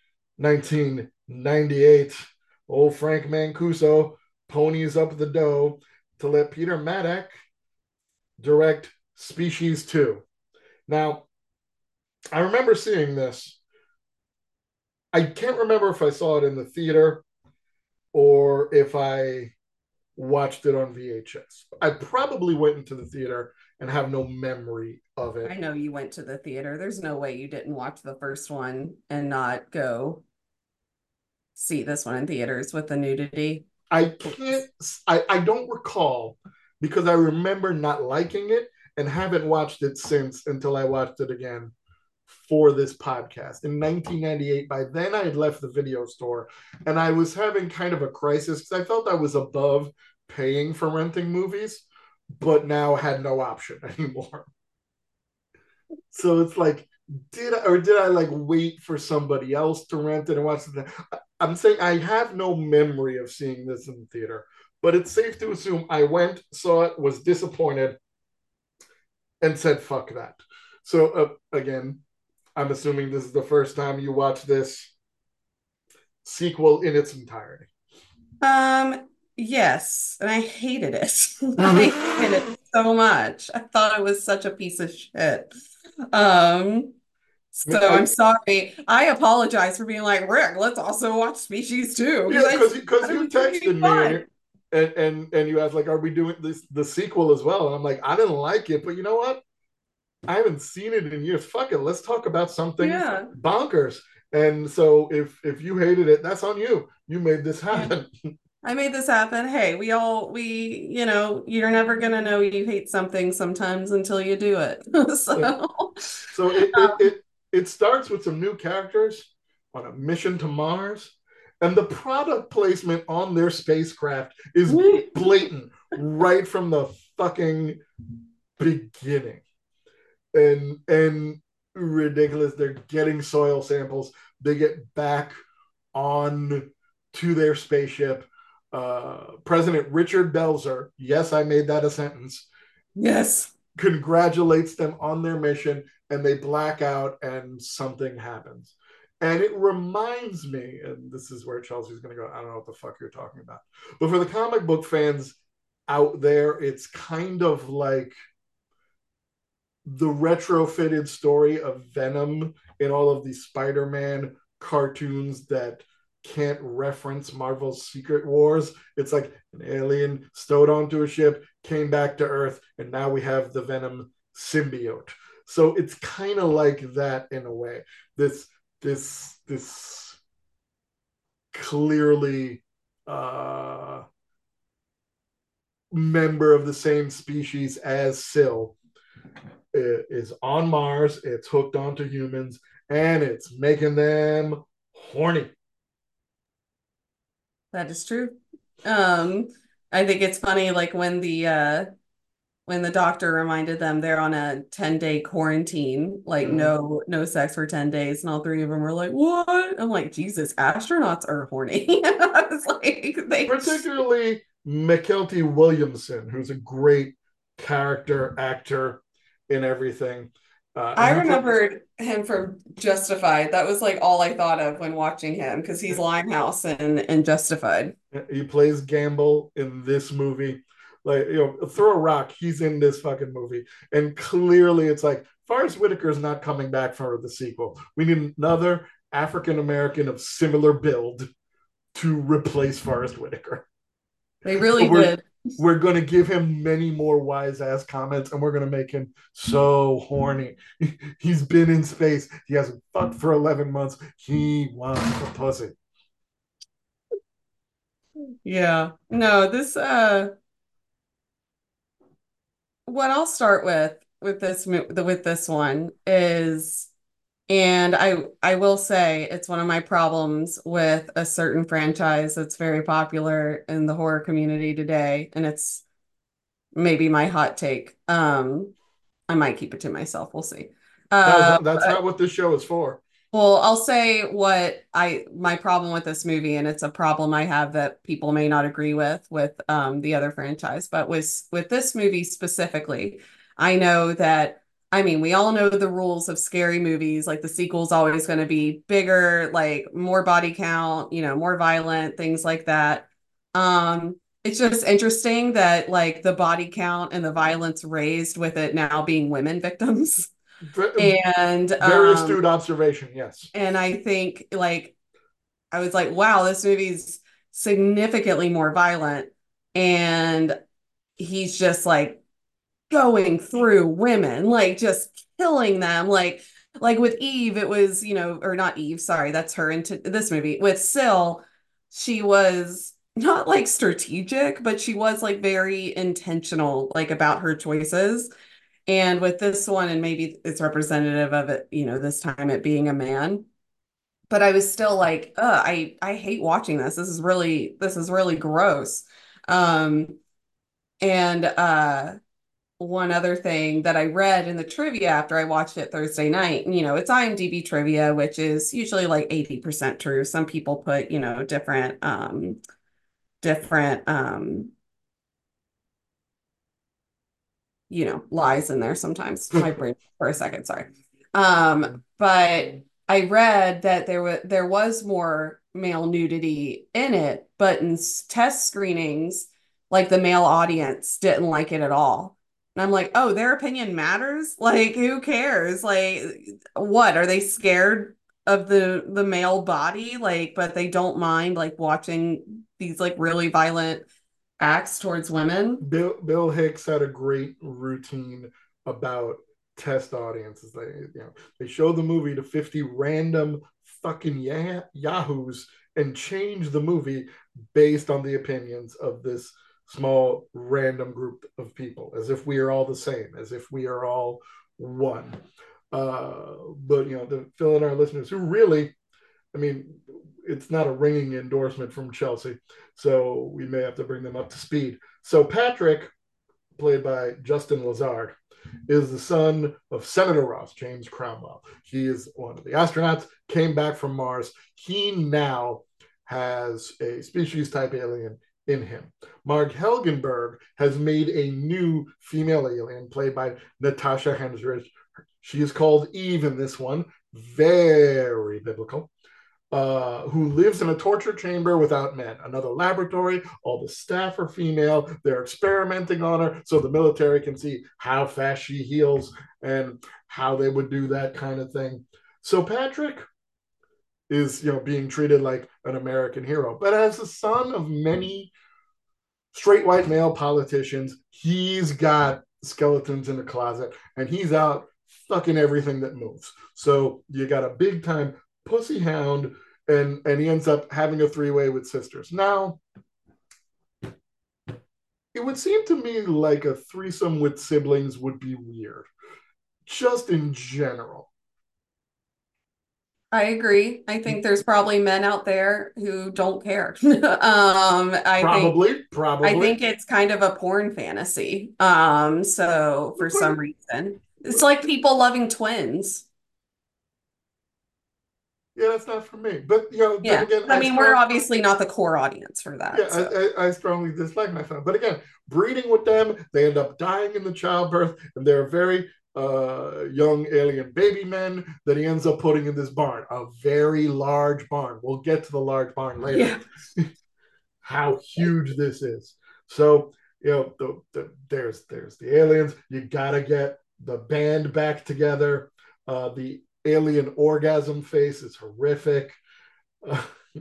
1998, old Frank Mancuso ponies up the dough to let Peter Maddock direct Species 2. Now, I remember seeing this. I can't remember if I saw it in the theater or if I watched it on VHS. I probably went into the theater and have no memory of I it. know you went to the theater. There's no way you didn't watch the first one and not go see this one in theaters with the nudity. I can't, I don't recall because I remember not liking it and haven't watched it since until I watched it again for this podcast in 1998. By then, I had left the video store and I was having kind of a crisis because I felt I was above paying for renting movies, but now had no option anymore. So it's like, did I like wait for somebody else to rent it and watch it? I'm saying I have no memory of seeing this in the theater, but it's safe to assume I went, saw it, was disappointed, and said fuck that. So again, I'm assuming this is the first time you watch this sequel in its entirety. Yes, and I hated it. I hated it so much. I thought it was such a piece of shit. Um, so I'm I sorry. I apologize for being like, Rick, let's also watch Species 2 Yeah, because I because thought it you was gonna be texted me and fun. you and you asked like, are we doing this the sequel as well? And I'm like, I didn't like it, but you know what? I haven't seen it in years. Fuck it, let's talk about something Yeah. bonkers. And so if you hated it, that's on you. You made this Yeah. happen. I made this happen. Hey, you're never gonna know you hate something sometimes until you do it. Yeah. So, So it starts with some new characters on a mission to Mars, and the product placement on their spacecraft is blatant right from the fucking beginning. And ridiculous. They're getting soil samples. They get back on to their spaceship. President Richard Belzer, yes, I made that a sentence, yes. congratulates them on their mission, and they black out, and something happens. And it reminds me, and this is where Chelsea's going to go, I don't know what the fuck you're talking about. But for the comic book fans out there, it's kind of like the retrofitted story of Venom in all of these Spider-Man cartoons that can't reference Marvel's Secret Wars. It's like an alien stowed onto a ship, came back to Earth, and now we have the Venom symbiote. So it's kind of like that in a way. This clearly member of the same species as Syl is on Mars. It's hooked onto humans, and it's making them horny. That is true. Um, I think it's funny, like when the doctor reminded them they're on a 10-day quarantine, like Mhm. no sex for 10 days, and all three of them were like, "What?" I'm like, Jesus, astronauts are horny. I was like, they Particularly Mykelti Williamson, who's a great character actor in everything. I And he put remembered him from Justified. That was like all I thought of when watching him because he's Limehouse and Justified. he plays Gamble in this movie. Like, throw a rock, he's in this fucking movie. And clearly it's like Forrest Whitaker is not coming back for the sequel. We need another African American of similar build to replace Forrest Whitaker. They But really we're did. we're gonna give him many more wise ass comments, and we're gonna make him so horny. He's been in space. He hasn't fucked for 11 months. He wants a pussy. Yeah. No, this what I'll start with with this one is, and I will say it's one of my problems with a certain franchise that's very popular in the horror community today, and it's maybe my hot take. I might keep it to myself. We'll see. No, Uh, that's not what this show is for. well, I'll say what my problem with this movie, and it's a problem I have that people may not agree with the other franchise, but with this movie specifically, I know that I mean we all know the rules of scary movies, like the sequel's always going to be bigger, like more body count, more violent, things like that. It's just interesting that like the body count and the violence raised with it now being women victims. And Very astute observation. Yes. I think like I was like, wow, this movie's significantly more violent. And he's just like going through women, like just killing them. Like with Eve, it was, or not Eve, sorry, that's her into this movie. With Syl, she was not like strategic, but she was like very intentional, like about her choices. And with this one, and maybe it's representative of it, this time it being a man, but I was still like, I hate watching this. This is really gross. Um, and one other thing that I read in the trivia after I watched it Thursday night, and it's IMDb trivia, which is usually like 80% true. Some people put, different lies in there sometimes. My brain for a second, sorry. But I read that there was more male nudity in it, but in test screenings, like the male audience didn't like it at all. And I'm like, oh, their opinion matters? Like, who cares? Like, what are they scared of the male body? Like, but they don't mind like watching these like really violent acts towards women. Bill Hicks had a great routine about test audiences. They show the movie to 50 random fucking yahoos and change the movie based on the opinions of this small random group of people, as if we are all the same, as if we are all one. But to fill in our listeners who really, I mean, it's not a ringing endorsement from Chelsea, so we may have to bring them up to speed. So Patrick, played by Justin Lazard, is the son of Senator Ross, James Cromwell. He is one of the astronauts, came back from Mars. He now has a species type alien in him. Marg Helgenberg has made a new female alien played by Natasha Henstridge. She is called Eve in this one, very biblical. who lives in a torture chamber without men. Another laboratory. All the staff are female. They're experimenting on her so the military can see how fast she heals and how they would do that kind of thing. So Patrick is, being treated like an American hero, but as the son of many straight white male politicians, he's got skeletons in the closet and he's out fucking everything that moves. So you got a big time pussy hound, and he ends up having a three-way with sisters. Now, it would seem to me like a threesome with siblings would be weird, just in general. I agree. I think there's probably men out there who don't care. Probably, I probably. think it's kind of a porn fantasy. So for some reason, it's like people loving twins. Yeah, that's not for me. But then Yeah. again, I mean, we're obviously not the core audience for yeah, that. So I strongly dislike my family. But again, breeding with them, they end up dying in the childbirth, and they're very young alien baby men that he ends up putting in this barn, a very large barn. We'll get to the large barn later. yeah. How huge this is. So there's the aliens. You gotta get the band back together. The alien orgasm face is horrific. Uh,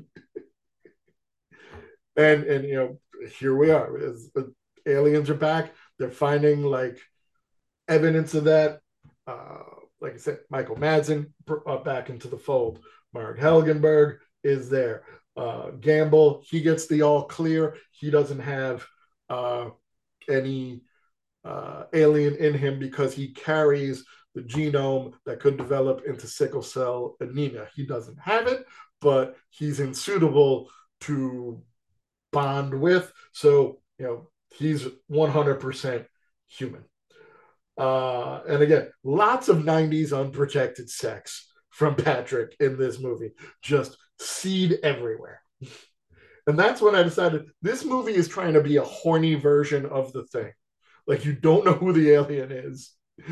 and here we are. Aliens are back. They're finding like evidence of that. Uh, like I said, Michael Madsen back into the fold. Mark Helgenberg is there. Gamble, he gets the all clear. He doesn't have any alien in him because he carries the genome that could develop into sickle cell anemia. He doesn't have it, but he's unsuitable to bond with. So, he's 100% human. And again, lots of 90s unprotected sex from Patrick in this movie, just seed everywhere. And that's when I decided this movie is trying to be a horny version of The Thing. Like, you don't know who the alien is.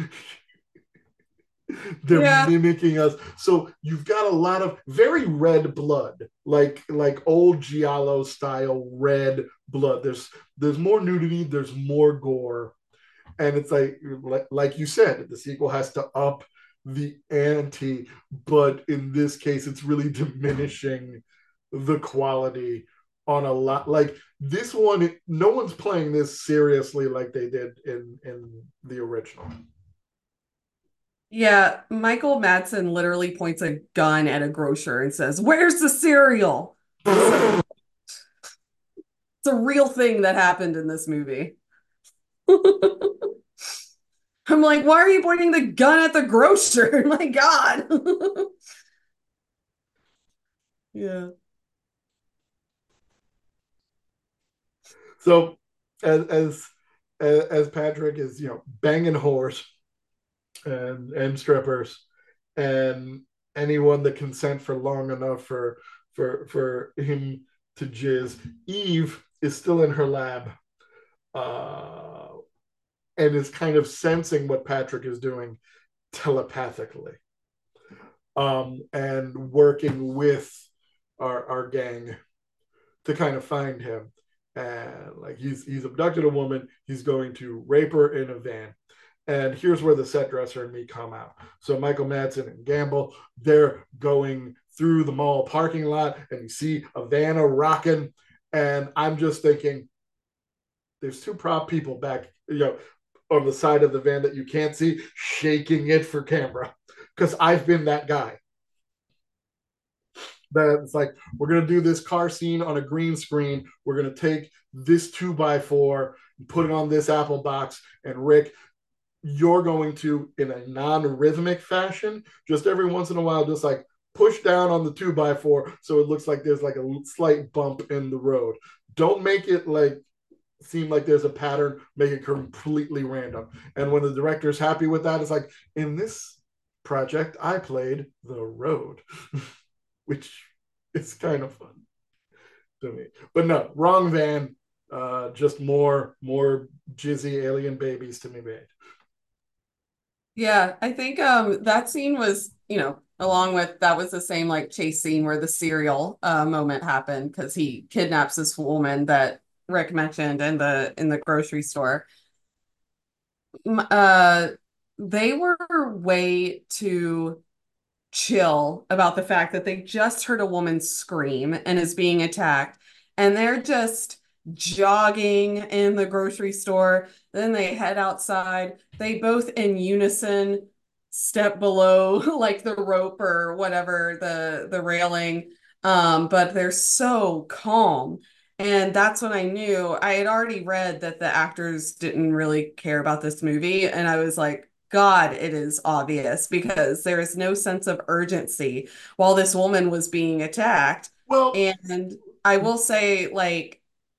They're Yeah. mimicking us. So you've got a lot of very red blood, like old Giallo style red blood. There's more nudity, there's more gore, and it's like you said, the sequel has to up the ante, but in this case, it's really diminishing the quality on a lot. Like this one, no one's playing this seriously like they did in the original. Yeah. Michael Madsen literally points a gun at a grocer and says, "Where's the cereal?" So it's a real thing that happened in this movie. I'm like, why are you pointing the gun at the grocer? My God. Yeah. So as as Patrick is banging whores and strippers and anyone that consent for long enough for him to jizz, Eve is still in her lab, uh, and is kind of sensing what Patrick is doing telepathically, and working with our gang to kind of find him. And like he's abducted a woman, he's going to rape her in a van. And here's where the set dresser and me come out. So Michael Madsen and Gamble, they're going through the mall parking lot, and you see a van rocking. And I'm just thinking, there's two prop people back, on the side of the van that you can't see, shaking it for camera. Because I've been that guy. That it's like, we're gonna do this car scene on a green screen. We're gonna take this 2x4, put it on this Apple box, and Rick, you're going to, in a non-rhythmic fashion, just every once in a while, just like push down on the 2x4 so it looks like there's like a slight bump in the road. Don't make it like seem like there's a pattern, make it completely random. And when the director's happy with that, it's like, in this project, I played the road, which is kind of fun to me. But no, wrong van. Just more jizzy alien babies to be made. Yeah, I think that scene was, Along with that was the same like chase scene where the cereal moment happened because he kidnaps this woman that Rick mentioned in the grocery store. Uh, they were way too chill about the fact that they just heard a woman scream and is being attacked, and they're just jogging in the grocery store. Then they head outside. They both in unison step below like the rope or whatever the railing. But they're so calm. And that's when I knew I had already read that the actors didn't really care about this movie. And I was like, God, it is obvious because there is no sense of urgency while this woman was being attacked. Well, And I will say, like,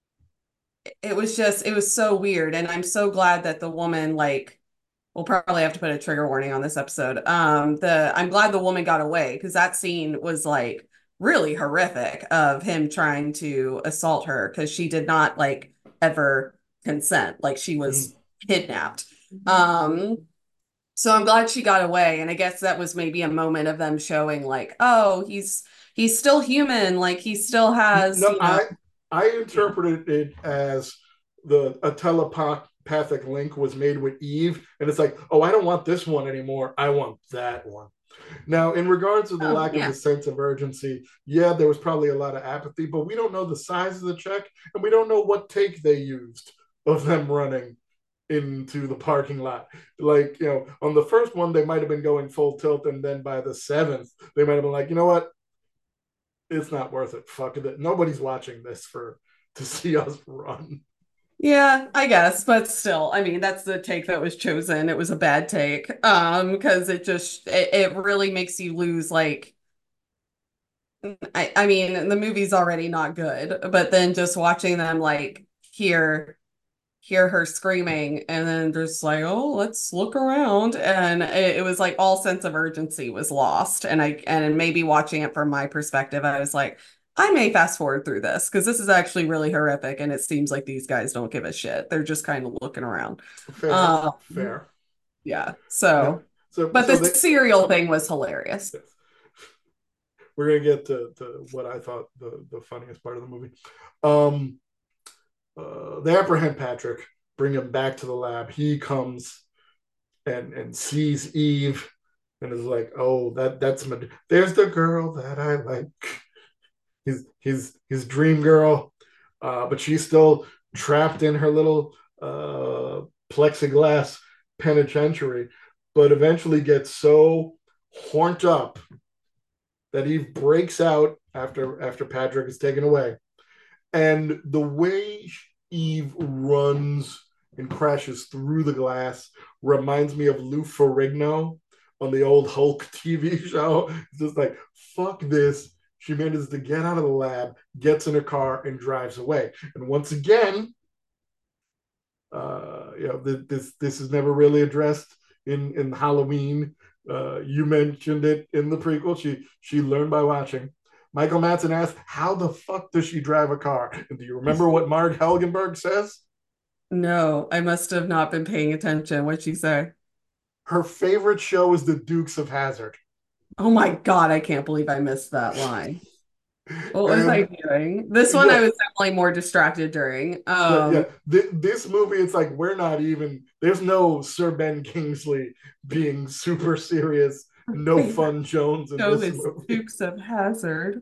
it was so weird. And I'm so glad that the woman, like, we'll probably have to put a trigger warning on this episode. I'm glad the woman got away because that scene was like really horrific of him trying to assault her because she did not like ever consent. Like she was kidnapped. Um, so I'm glad she got away. And I guess that was maybe a moment of them showing like, oh, he's still human, like he still has, no, you know, I yeah. interpreted it as a telepathic link was made with Eve, and it's like, oh, I don't want this one anymore. I want that one. Now, in regards to the Oh, lack of a yeah. sense of urgency, yeah, there was probably a lot of apathy, but we don't know the size of the check, and we don't know what take they used of them running into the parking lot. Like, on the first one, they might have been going full tilt, and then by the seventh, they might have been like, you know what? It's not worth it. Fuck it. Nobody's watching this for to see us run. Yeah, I guess, but still, I mean, that's the take that was chosen. It was a bad take. Because it really makes you lose like I mean, the movie's already not good, but then just watching them like hear her screaming and then just like, oh, let's look around. And it was like all sense of urgency was lost. And maybe watching it from my perspective, I was like, I may fast forward through this because this is actually really horrific. And it seems like these guys don't give a shit. They're just kind of looking around. Fair, Um, fair. yeah. Now, So, so but so the they cereal thing was hilarious. we're gonna get to what I thought the funniest part of the movie. Um, they apprehend Patrick, bring him back to the lab. He comes and sees Eve and is like, "Oh, that's my there's the girl that I like." His dream girl, but she's still trapped in her little plexiglass penitentiary. But eventually gets so horned up that Eve breaks out after Patrick is taken away, and the way Eve runs and crashes through the glass reminds me of Lou Ferrigno on the old Hulk TV show. It's just like, fuck this. She manages to get out of the lab, gets in her car, and drives away. And once again, this is never really addressed in Halloween. You mentioned it in the prequel. She learned by watching. Michael Madsen asked, "How the fuck does she drive a car?" And do you remember what Mark Helgenberg says? No, I must have not been paying attention. What'd she say? Her favorite show is The Dukes of Hazzard. Oh my God, I can't believe I missed that line. What was I And doing? This one I yeah, was definitely more distracted during. yeah, this movie, it's like we're not even. There's no Sir Ben Kingsley being super serious. No Favorite fun Jones in show this is movie. Dukes of Hazzard.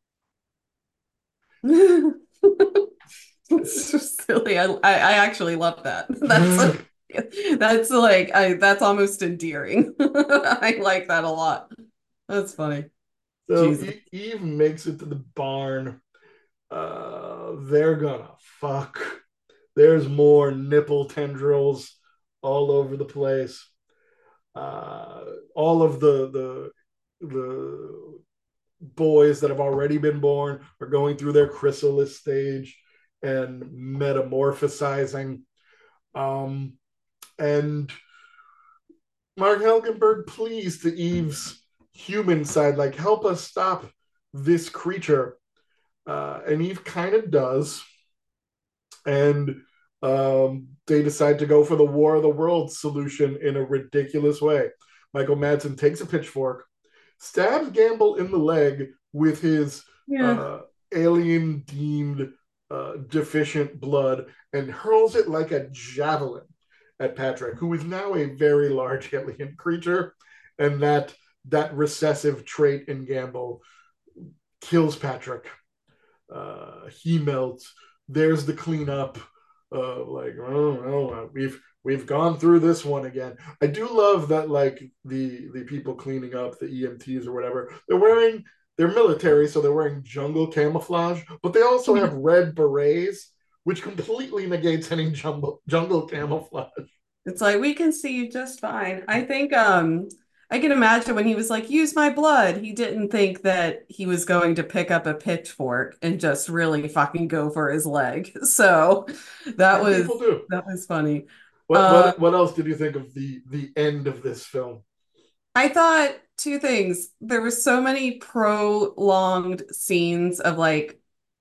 It's just silly. I actually love that. That's almost endearing. I like that a lot. That's funny. So Jesus. Eve makes it to the barn. They're gonna fuck. There's more nipple tendrils all over the place. All of the boys that have already been born are going through their chrysalis stage and metamorphosizing. Um, and Mark Helgenberg pleads to Eve's human side, like, help us stop this creature. And Eve kind of does. And they decide to go for the War of the Worlds solution in a ridiculous way. Michael Madsen takes a pitchfork, stabs Gamble in the leg with his Yeah. uh, alien deemed deficient blood and hurls it like a javelin at Patrick, who is now a very large alien creature, and that recessive trait in Gamble kills Patrick. He melts. There's the cleanup. Like, oh, oh, we've gone through this one again. I do love that, like the people cleaning up, the EMTs or whatever, they're military, so they're wearing jungle camouflage, but they also have red berets, which completely negates any jungle camouflage. It's like we can see you just fine. I think I can imagine when he was like, use my blood, he didn't think that he was going to pick up a pitchfork and just really fucking go for his leg. So that Some was people do. that was funny. What Um, what what else did you think of the end of this film? I thought two things. There were so many prolonged scenes of like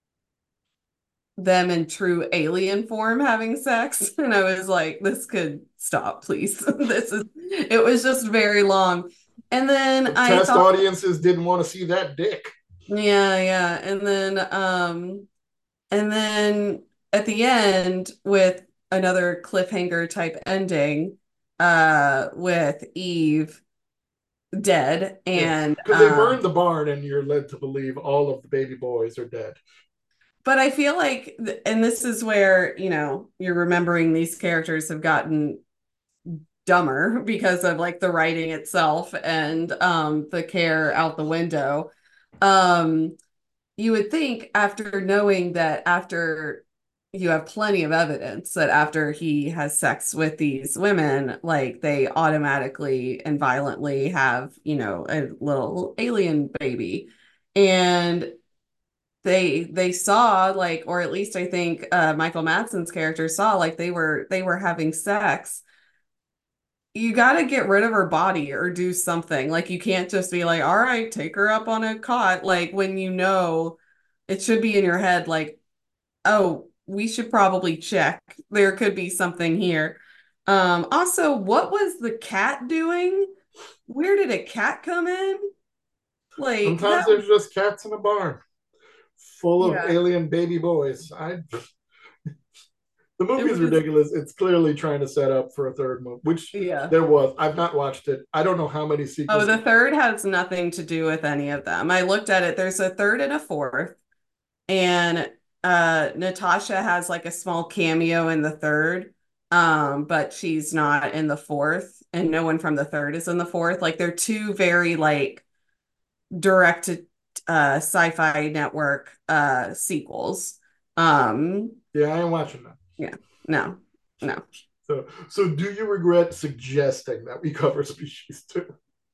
them in true alien form having sex. And I was like, this could stop, please. It was just very long. And then The I test thought, audiences didn't want to see that dick. yeah, yeah. And then at the end with another cliffhanger type ending, with Eve dead Yeah, and because they burned the barn, and you're led to believe all of the baby boys are dead. but I feel like, and this is where, you're remembering these characters have gotten dumber because of like the writing itself and the care out the window. Um, you would think after knowing that after you have plenty of evidence that after he has sex with these women, like they automatically and violently have, a little alien baby. And they saw like, or at least I think Michael Madsen's character saw like they were having sex. You got to get rid of her body or do something. Like you can't just be like, all right, take her up on a cot. Like when it should be in your head, like, oh, we should probably check. There could be something here. Also, what was the cat doing? Where did a cat come in? Like Sometimes that, there's just cats in a barn full of yeah, alien baby boys. The it movie's was, ridiculous. It's clearly trying to set up for a third movie, which yeah. there was. I've not watched it. I don't know how many Oh, sequels. the third has nothing to do with any of them. I looked at it. There's a third and a fourth. And Natasha has like a small cameo in the third, but she's not in the fourth, and no one from the third is in the fourth. Like they're two very like directed sci-fi network sequels. Um, Yeah, I ain't watching that. yeah, no, no. So do you regret suggesting that we cover Species Two?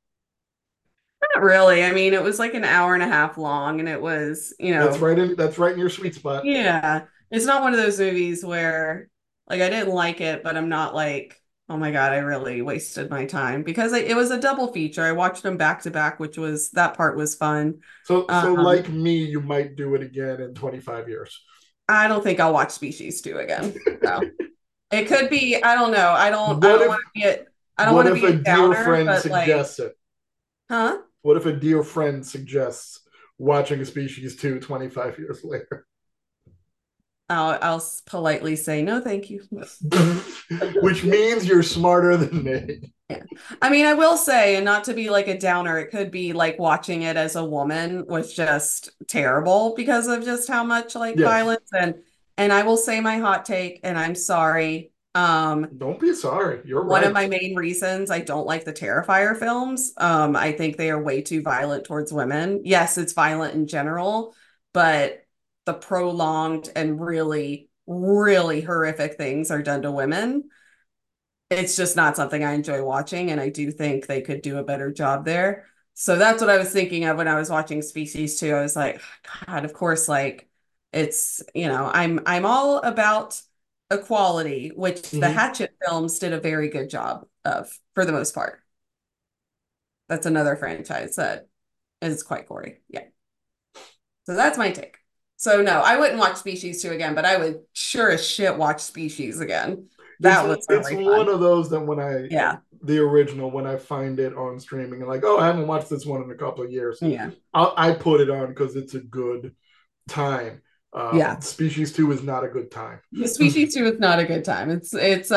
Not really. I mean, it was like an hour and a half long, and it was, That's right in your sweet spot. yeah, it's not one of those movies where like I didn't like it, but I'm not like, oh my God, I really wasted my time because it was a double feature. I watched them back to back, which was that part was fun. So like Um, me, you might do it again in 25 years. I don't think I'll watch Species 2 again. So it could be, I don't know. I What don't if want to be a I don't what want to if be a a dear downer, friend but like, suggests it? huh? What if a dear friend suggests watching a Species 2 25 years later? I'll politely say no, thank you. Which means you're smarter than me. Yeah. I mean, I will say, and not to be like a downer, it could be like watching it as a woman was just terrible because of just how much like Yes. violence and I will say my hot take, and I'm sorry. Don't be sorry. You're One of right. my main reasons I don't like the Terrifier films, I think they are way too violent towards women. Yes, it's violent in general, but the prolonged and really, really horrific things are done to women. It's just not something I enjoy watching, and I do think they could do a better job there. So that's what I was thinking of when I was watching Species 2. I was like, God, of course, like it's, I'm all about equality, which the Mm-hmm. Hatchet films did a very good job of for the most part. That's another franchise that is quite gory. Yeah. So that's my take. So no, I wouldn't watch Species 2 again, but I would sure as shit watch Species again. That was It's really one fun. of those that when I Yeah. the original when I find it on streaming and like, oh, I haven't watched this one in a couple of years, Yeah. I put it on because it's a good time. Yeah. Species Two is not a good time. The Species 2 is not a good time. It's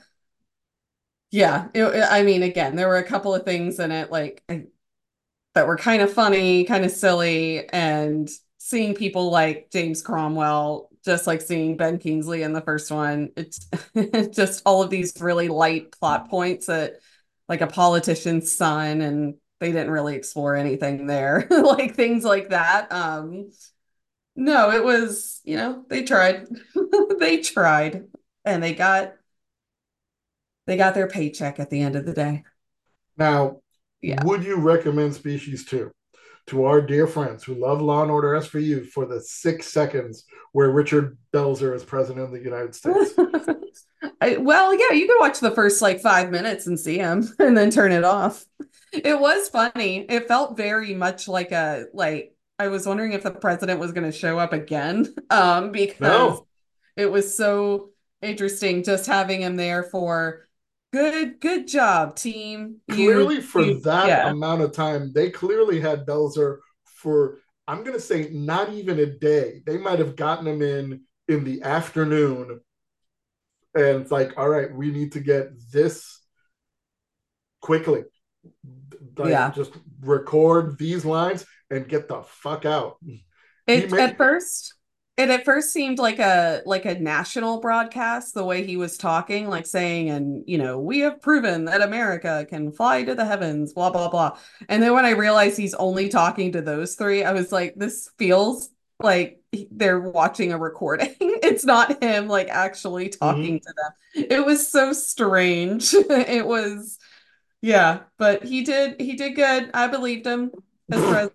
yeah, I mean, again, there were a couple of things in it that were kind of funny, kind of silly, and seeing people like James Cromwell, just like seeing Ben Kingsley in the first one, it's just all of these really light plot points that like a politician's son, and they didn't really explore anything there, like things like that. No, it was, they tried. They tried, and they got their paycheck at the end of the day. Now, Yeah. would you recommend Species Two to our dear friends who love Law and Order SVU for the 6 seconds where Richard Belzer is president of the United States? Well, yeah, you could watch the first like 5 minutes and see him and then turn it off. It was funny. It felt very much like I was wondering if the president was going to show up again, because No, it was so interesting just having him there for good job, team. clearly for that Yeah. amount of time, they clearly had Belzer for, I'm going to say, not even a day. They might have gotten him in the afternoon and it's like, all right, we need to get this quickly. Like, Yeah. just record these lines and get the fuck out. He It made, at first seemed like a national broadcast, the way he was talking, like saying, and we have proven that America can fly to the heavens, blah blah blah. And then when I realized he's only talking to those three, I was like, this feels like they're watching a recording. It's not him like actually talking Mhm. to them. It was so strange. It was, yeah, but he did good. I believed him as president.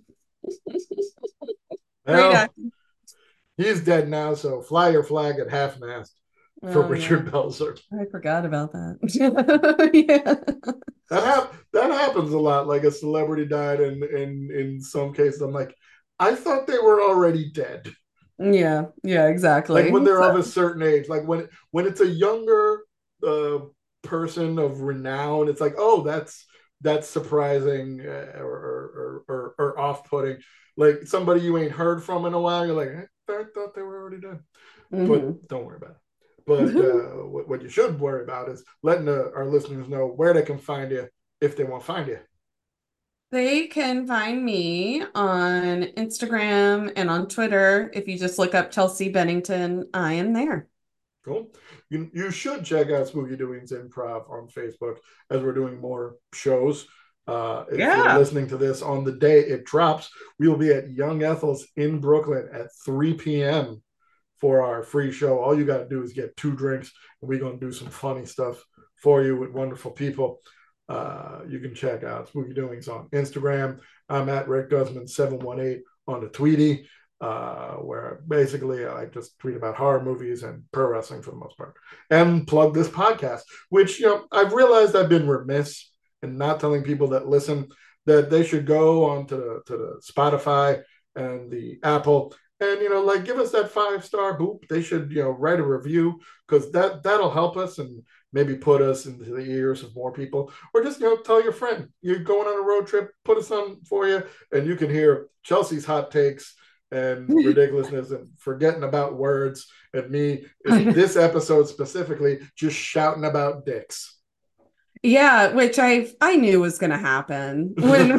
Great Well, acting. he's dead now, so fly your flag at half mast for Oh yeah. Richard Belzer. I forgot about that. Yeah. That happens a lot. Like a celebrity died, and in some cases, I'm like, I thought they were already dead. Yeah. Yeah, Like exactly. when they're of a certain age, like when it's a younger uh, person of renown, it's like, oh, that's surprising, or off putting. Like somebody you ain't heard from in a while, you're like, I thought they were already dead. But Hmm. don't worry about it. But what you should worry about is letting our listeners know where they can find you if they want to find you. They can find me on Instagram and on Twitter. If you just look up Chelsea Bennington, I am there. Cool. You should check out Spooky Doings Improv on Facebook as we're doing more shows. If you're Yeah. listening to this on the day it drops, we will be at Young Ethel's in Brooklyn at 3 p.m. for our free show. All you got to do is get 2 drinks, and we're going to do some funny stuff for you with wonderful people. You can check out Spooky Doings on Instagram. I'm at Rick Guzman 718 on the Tweety, where basically I just tweet about horror movies and pro wrestling for the most part, and plug this podcast, which I've realized I've been remiss in not telling people that listen that they should go on to the Spotify and the Apple and like give us that 5-star boop. They should write a review because that'll help us and maybe put us into the ears of more people, or just tell your friend you're going on a road trip, put us on for you, and you can hear Chelsea's hot takes and ridiculousness and forgetting about words, and me in this episode specifically just shouting about dicks. Yeah, which I knew was going to happen.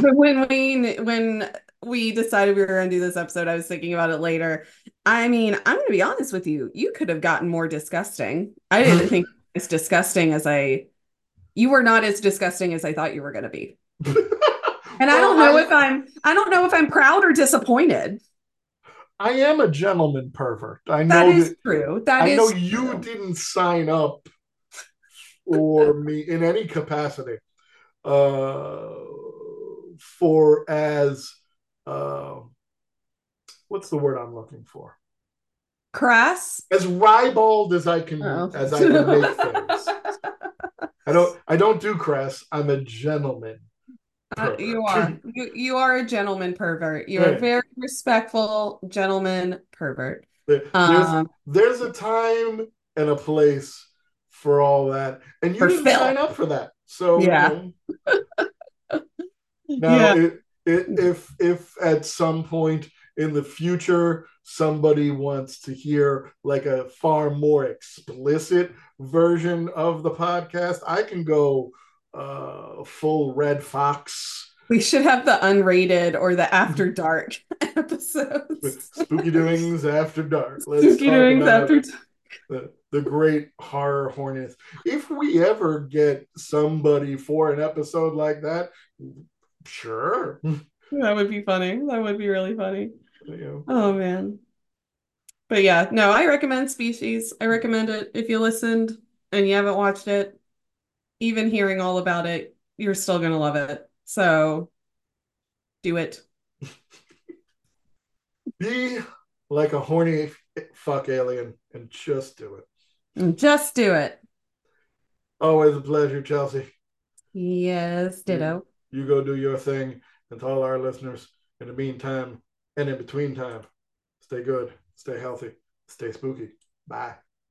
When we decided we were going to do this episode, I was thinking about it later. I mean, I'm going to be honest with you. You could have gotten more disgusting. I didn't think as disgusting as you were not as disgusting as I thought you were going to be. And I Well, don't know if I'm proud or disappointed. I am a gentleman pervert. I That know is that. true. That I know is you true. didn't sign up for me in any capacity uh, for as uh, what's the word I'm looking for? Crass. As ribald Oh. as I can make things. I don't do crass. I'm a gentleman You pervert. are. You are a gentleman pervert. You're a Right. very respectful gentleman pervert. There's Um, there's a time and a place for all that. And you For didn't sign Phil. up for that. So, Yeah. now Yeah. if at some point in the future somebody wants to hear like a far more explicit version of the podcast, I can go full Red Fox. We should have the unrated or the after dark episodes. Spooky Doings After Dark. Let's Spooky talk doings about after dark. the great horror hornets. If we ever get somebody for an episode like that, sure. That would be funny. That would be really funny. You know, Oh man. But yeah, no, I recommend Species. I recommend it if you listened and you haven't watched it, even hearing all about it, you're still gonna love it. So do it. be like a horny fuck alien and just do it. Just do it. Always a pleasure, Chelsea. Yes, You ditto. you go do your thing, and to all our listeners, in the meantime and in between time, stay good, stay healthy, stay spooky. Bye.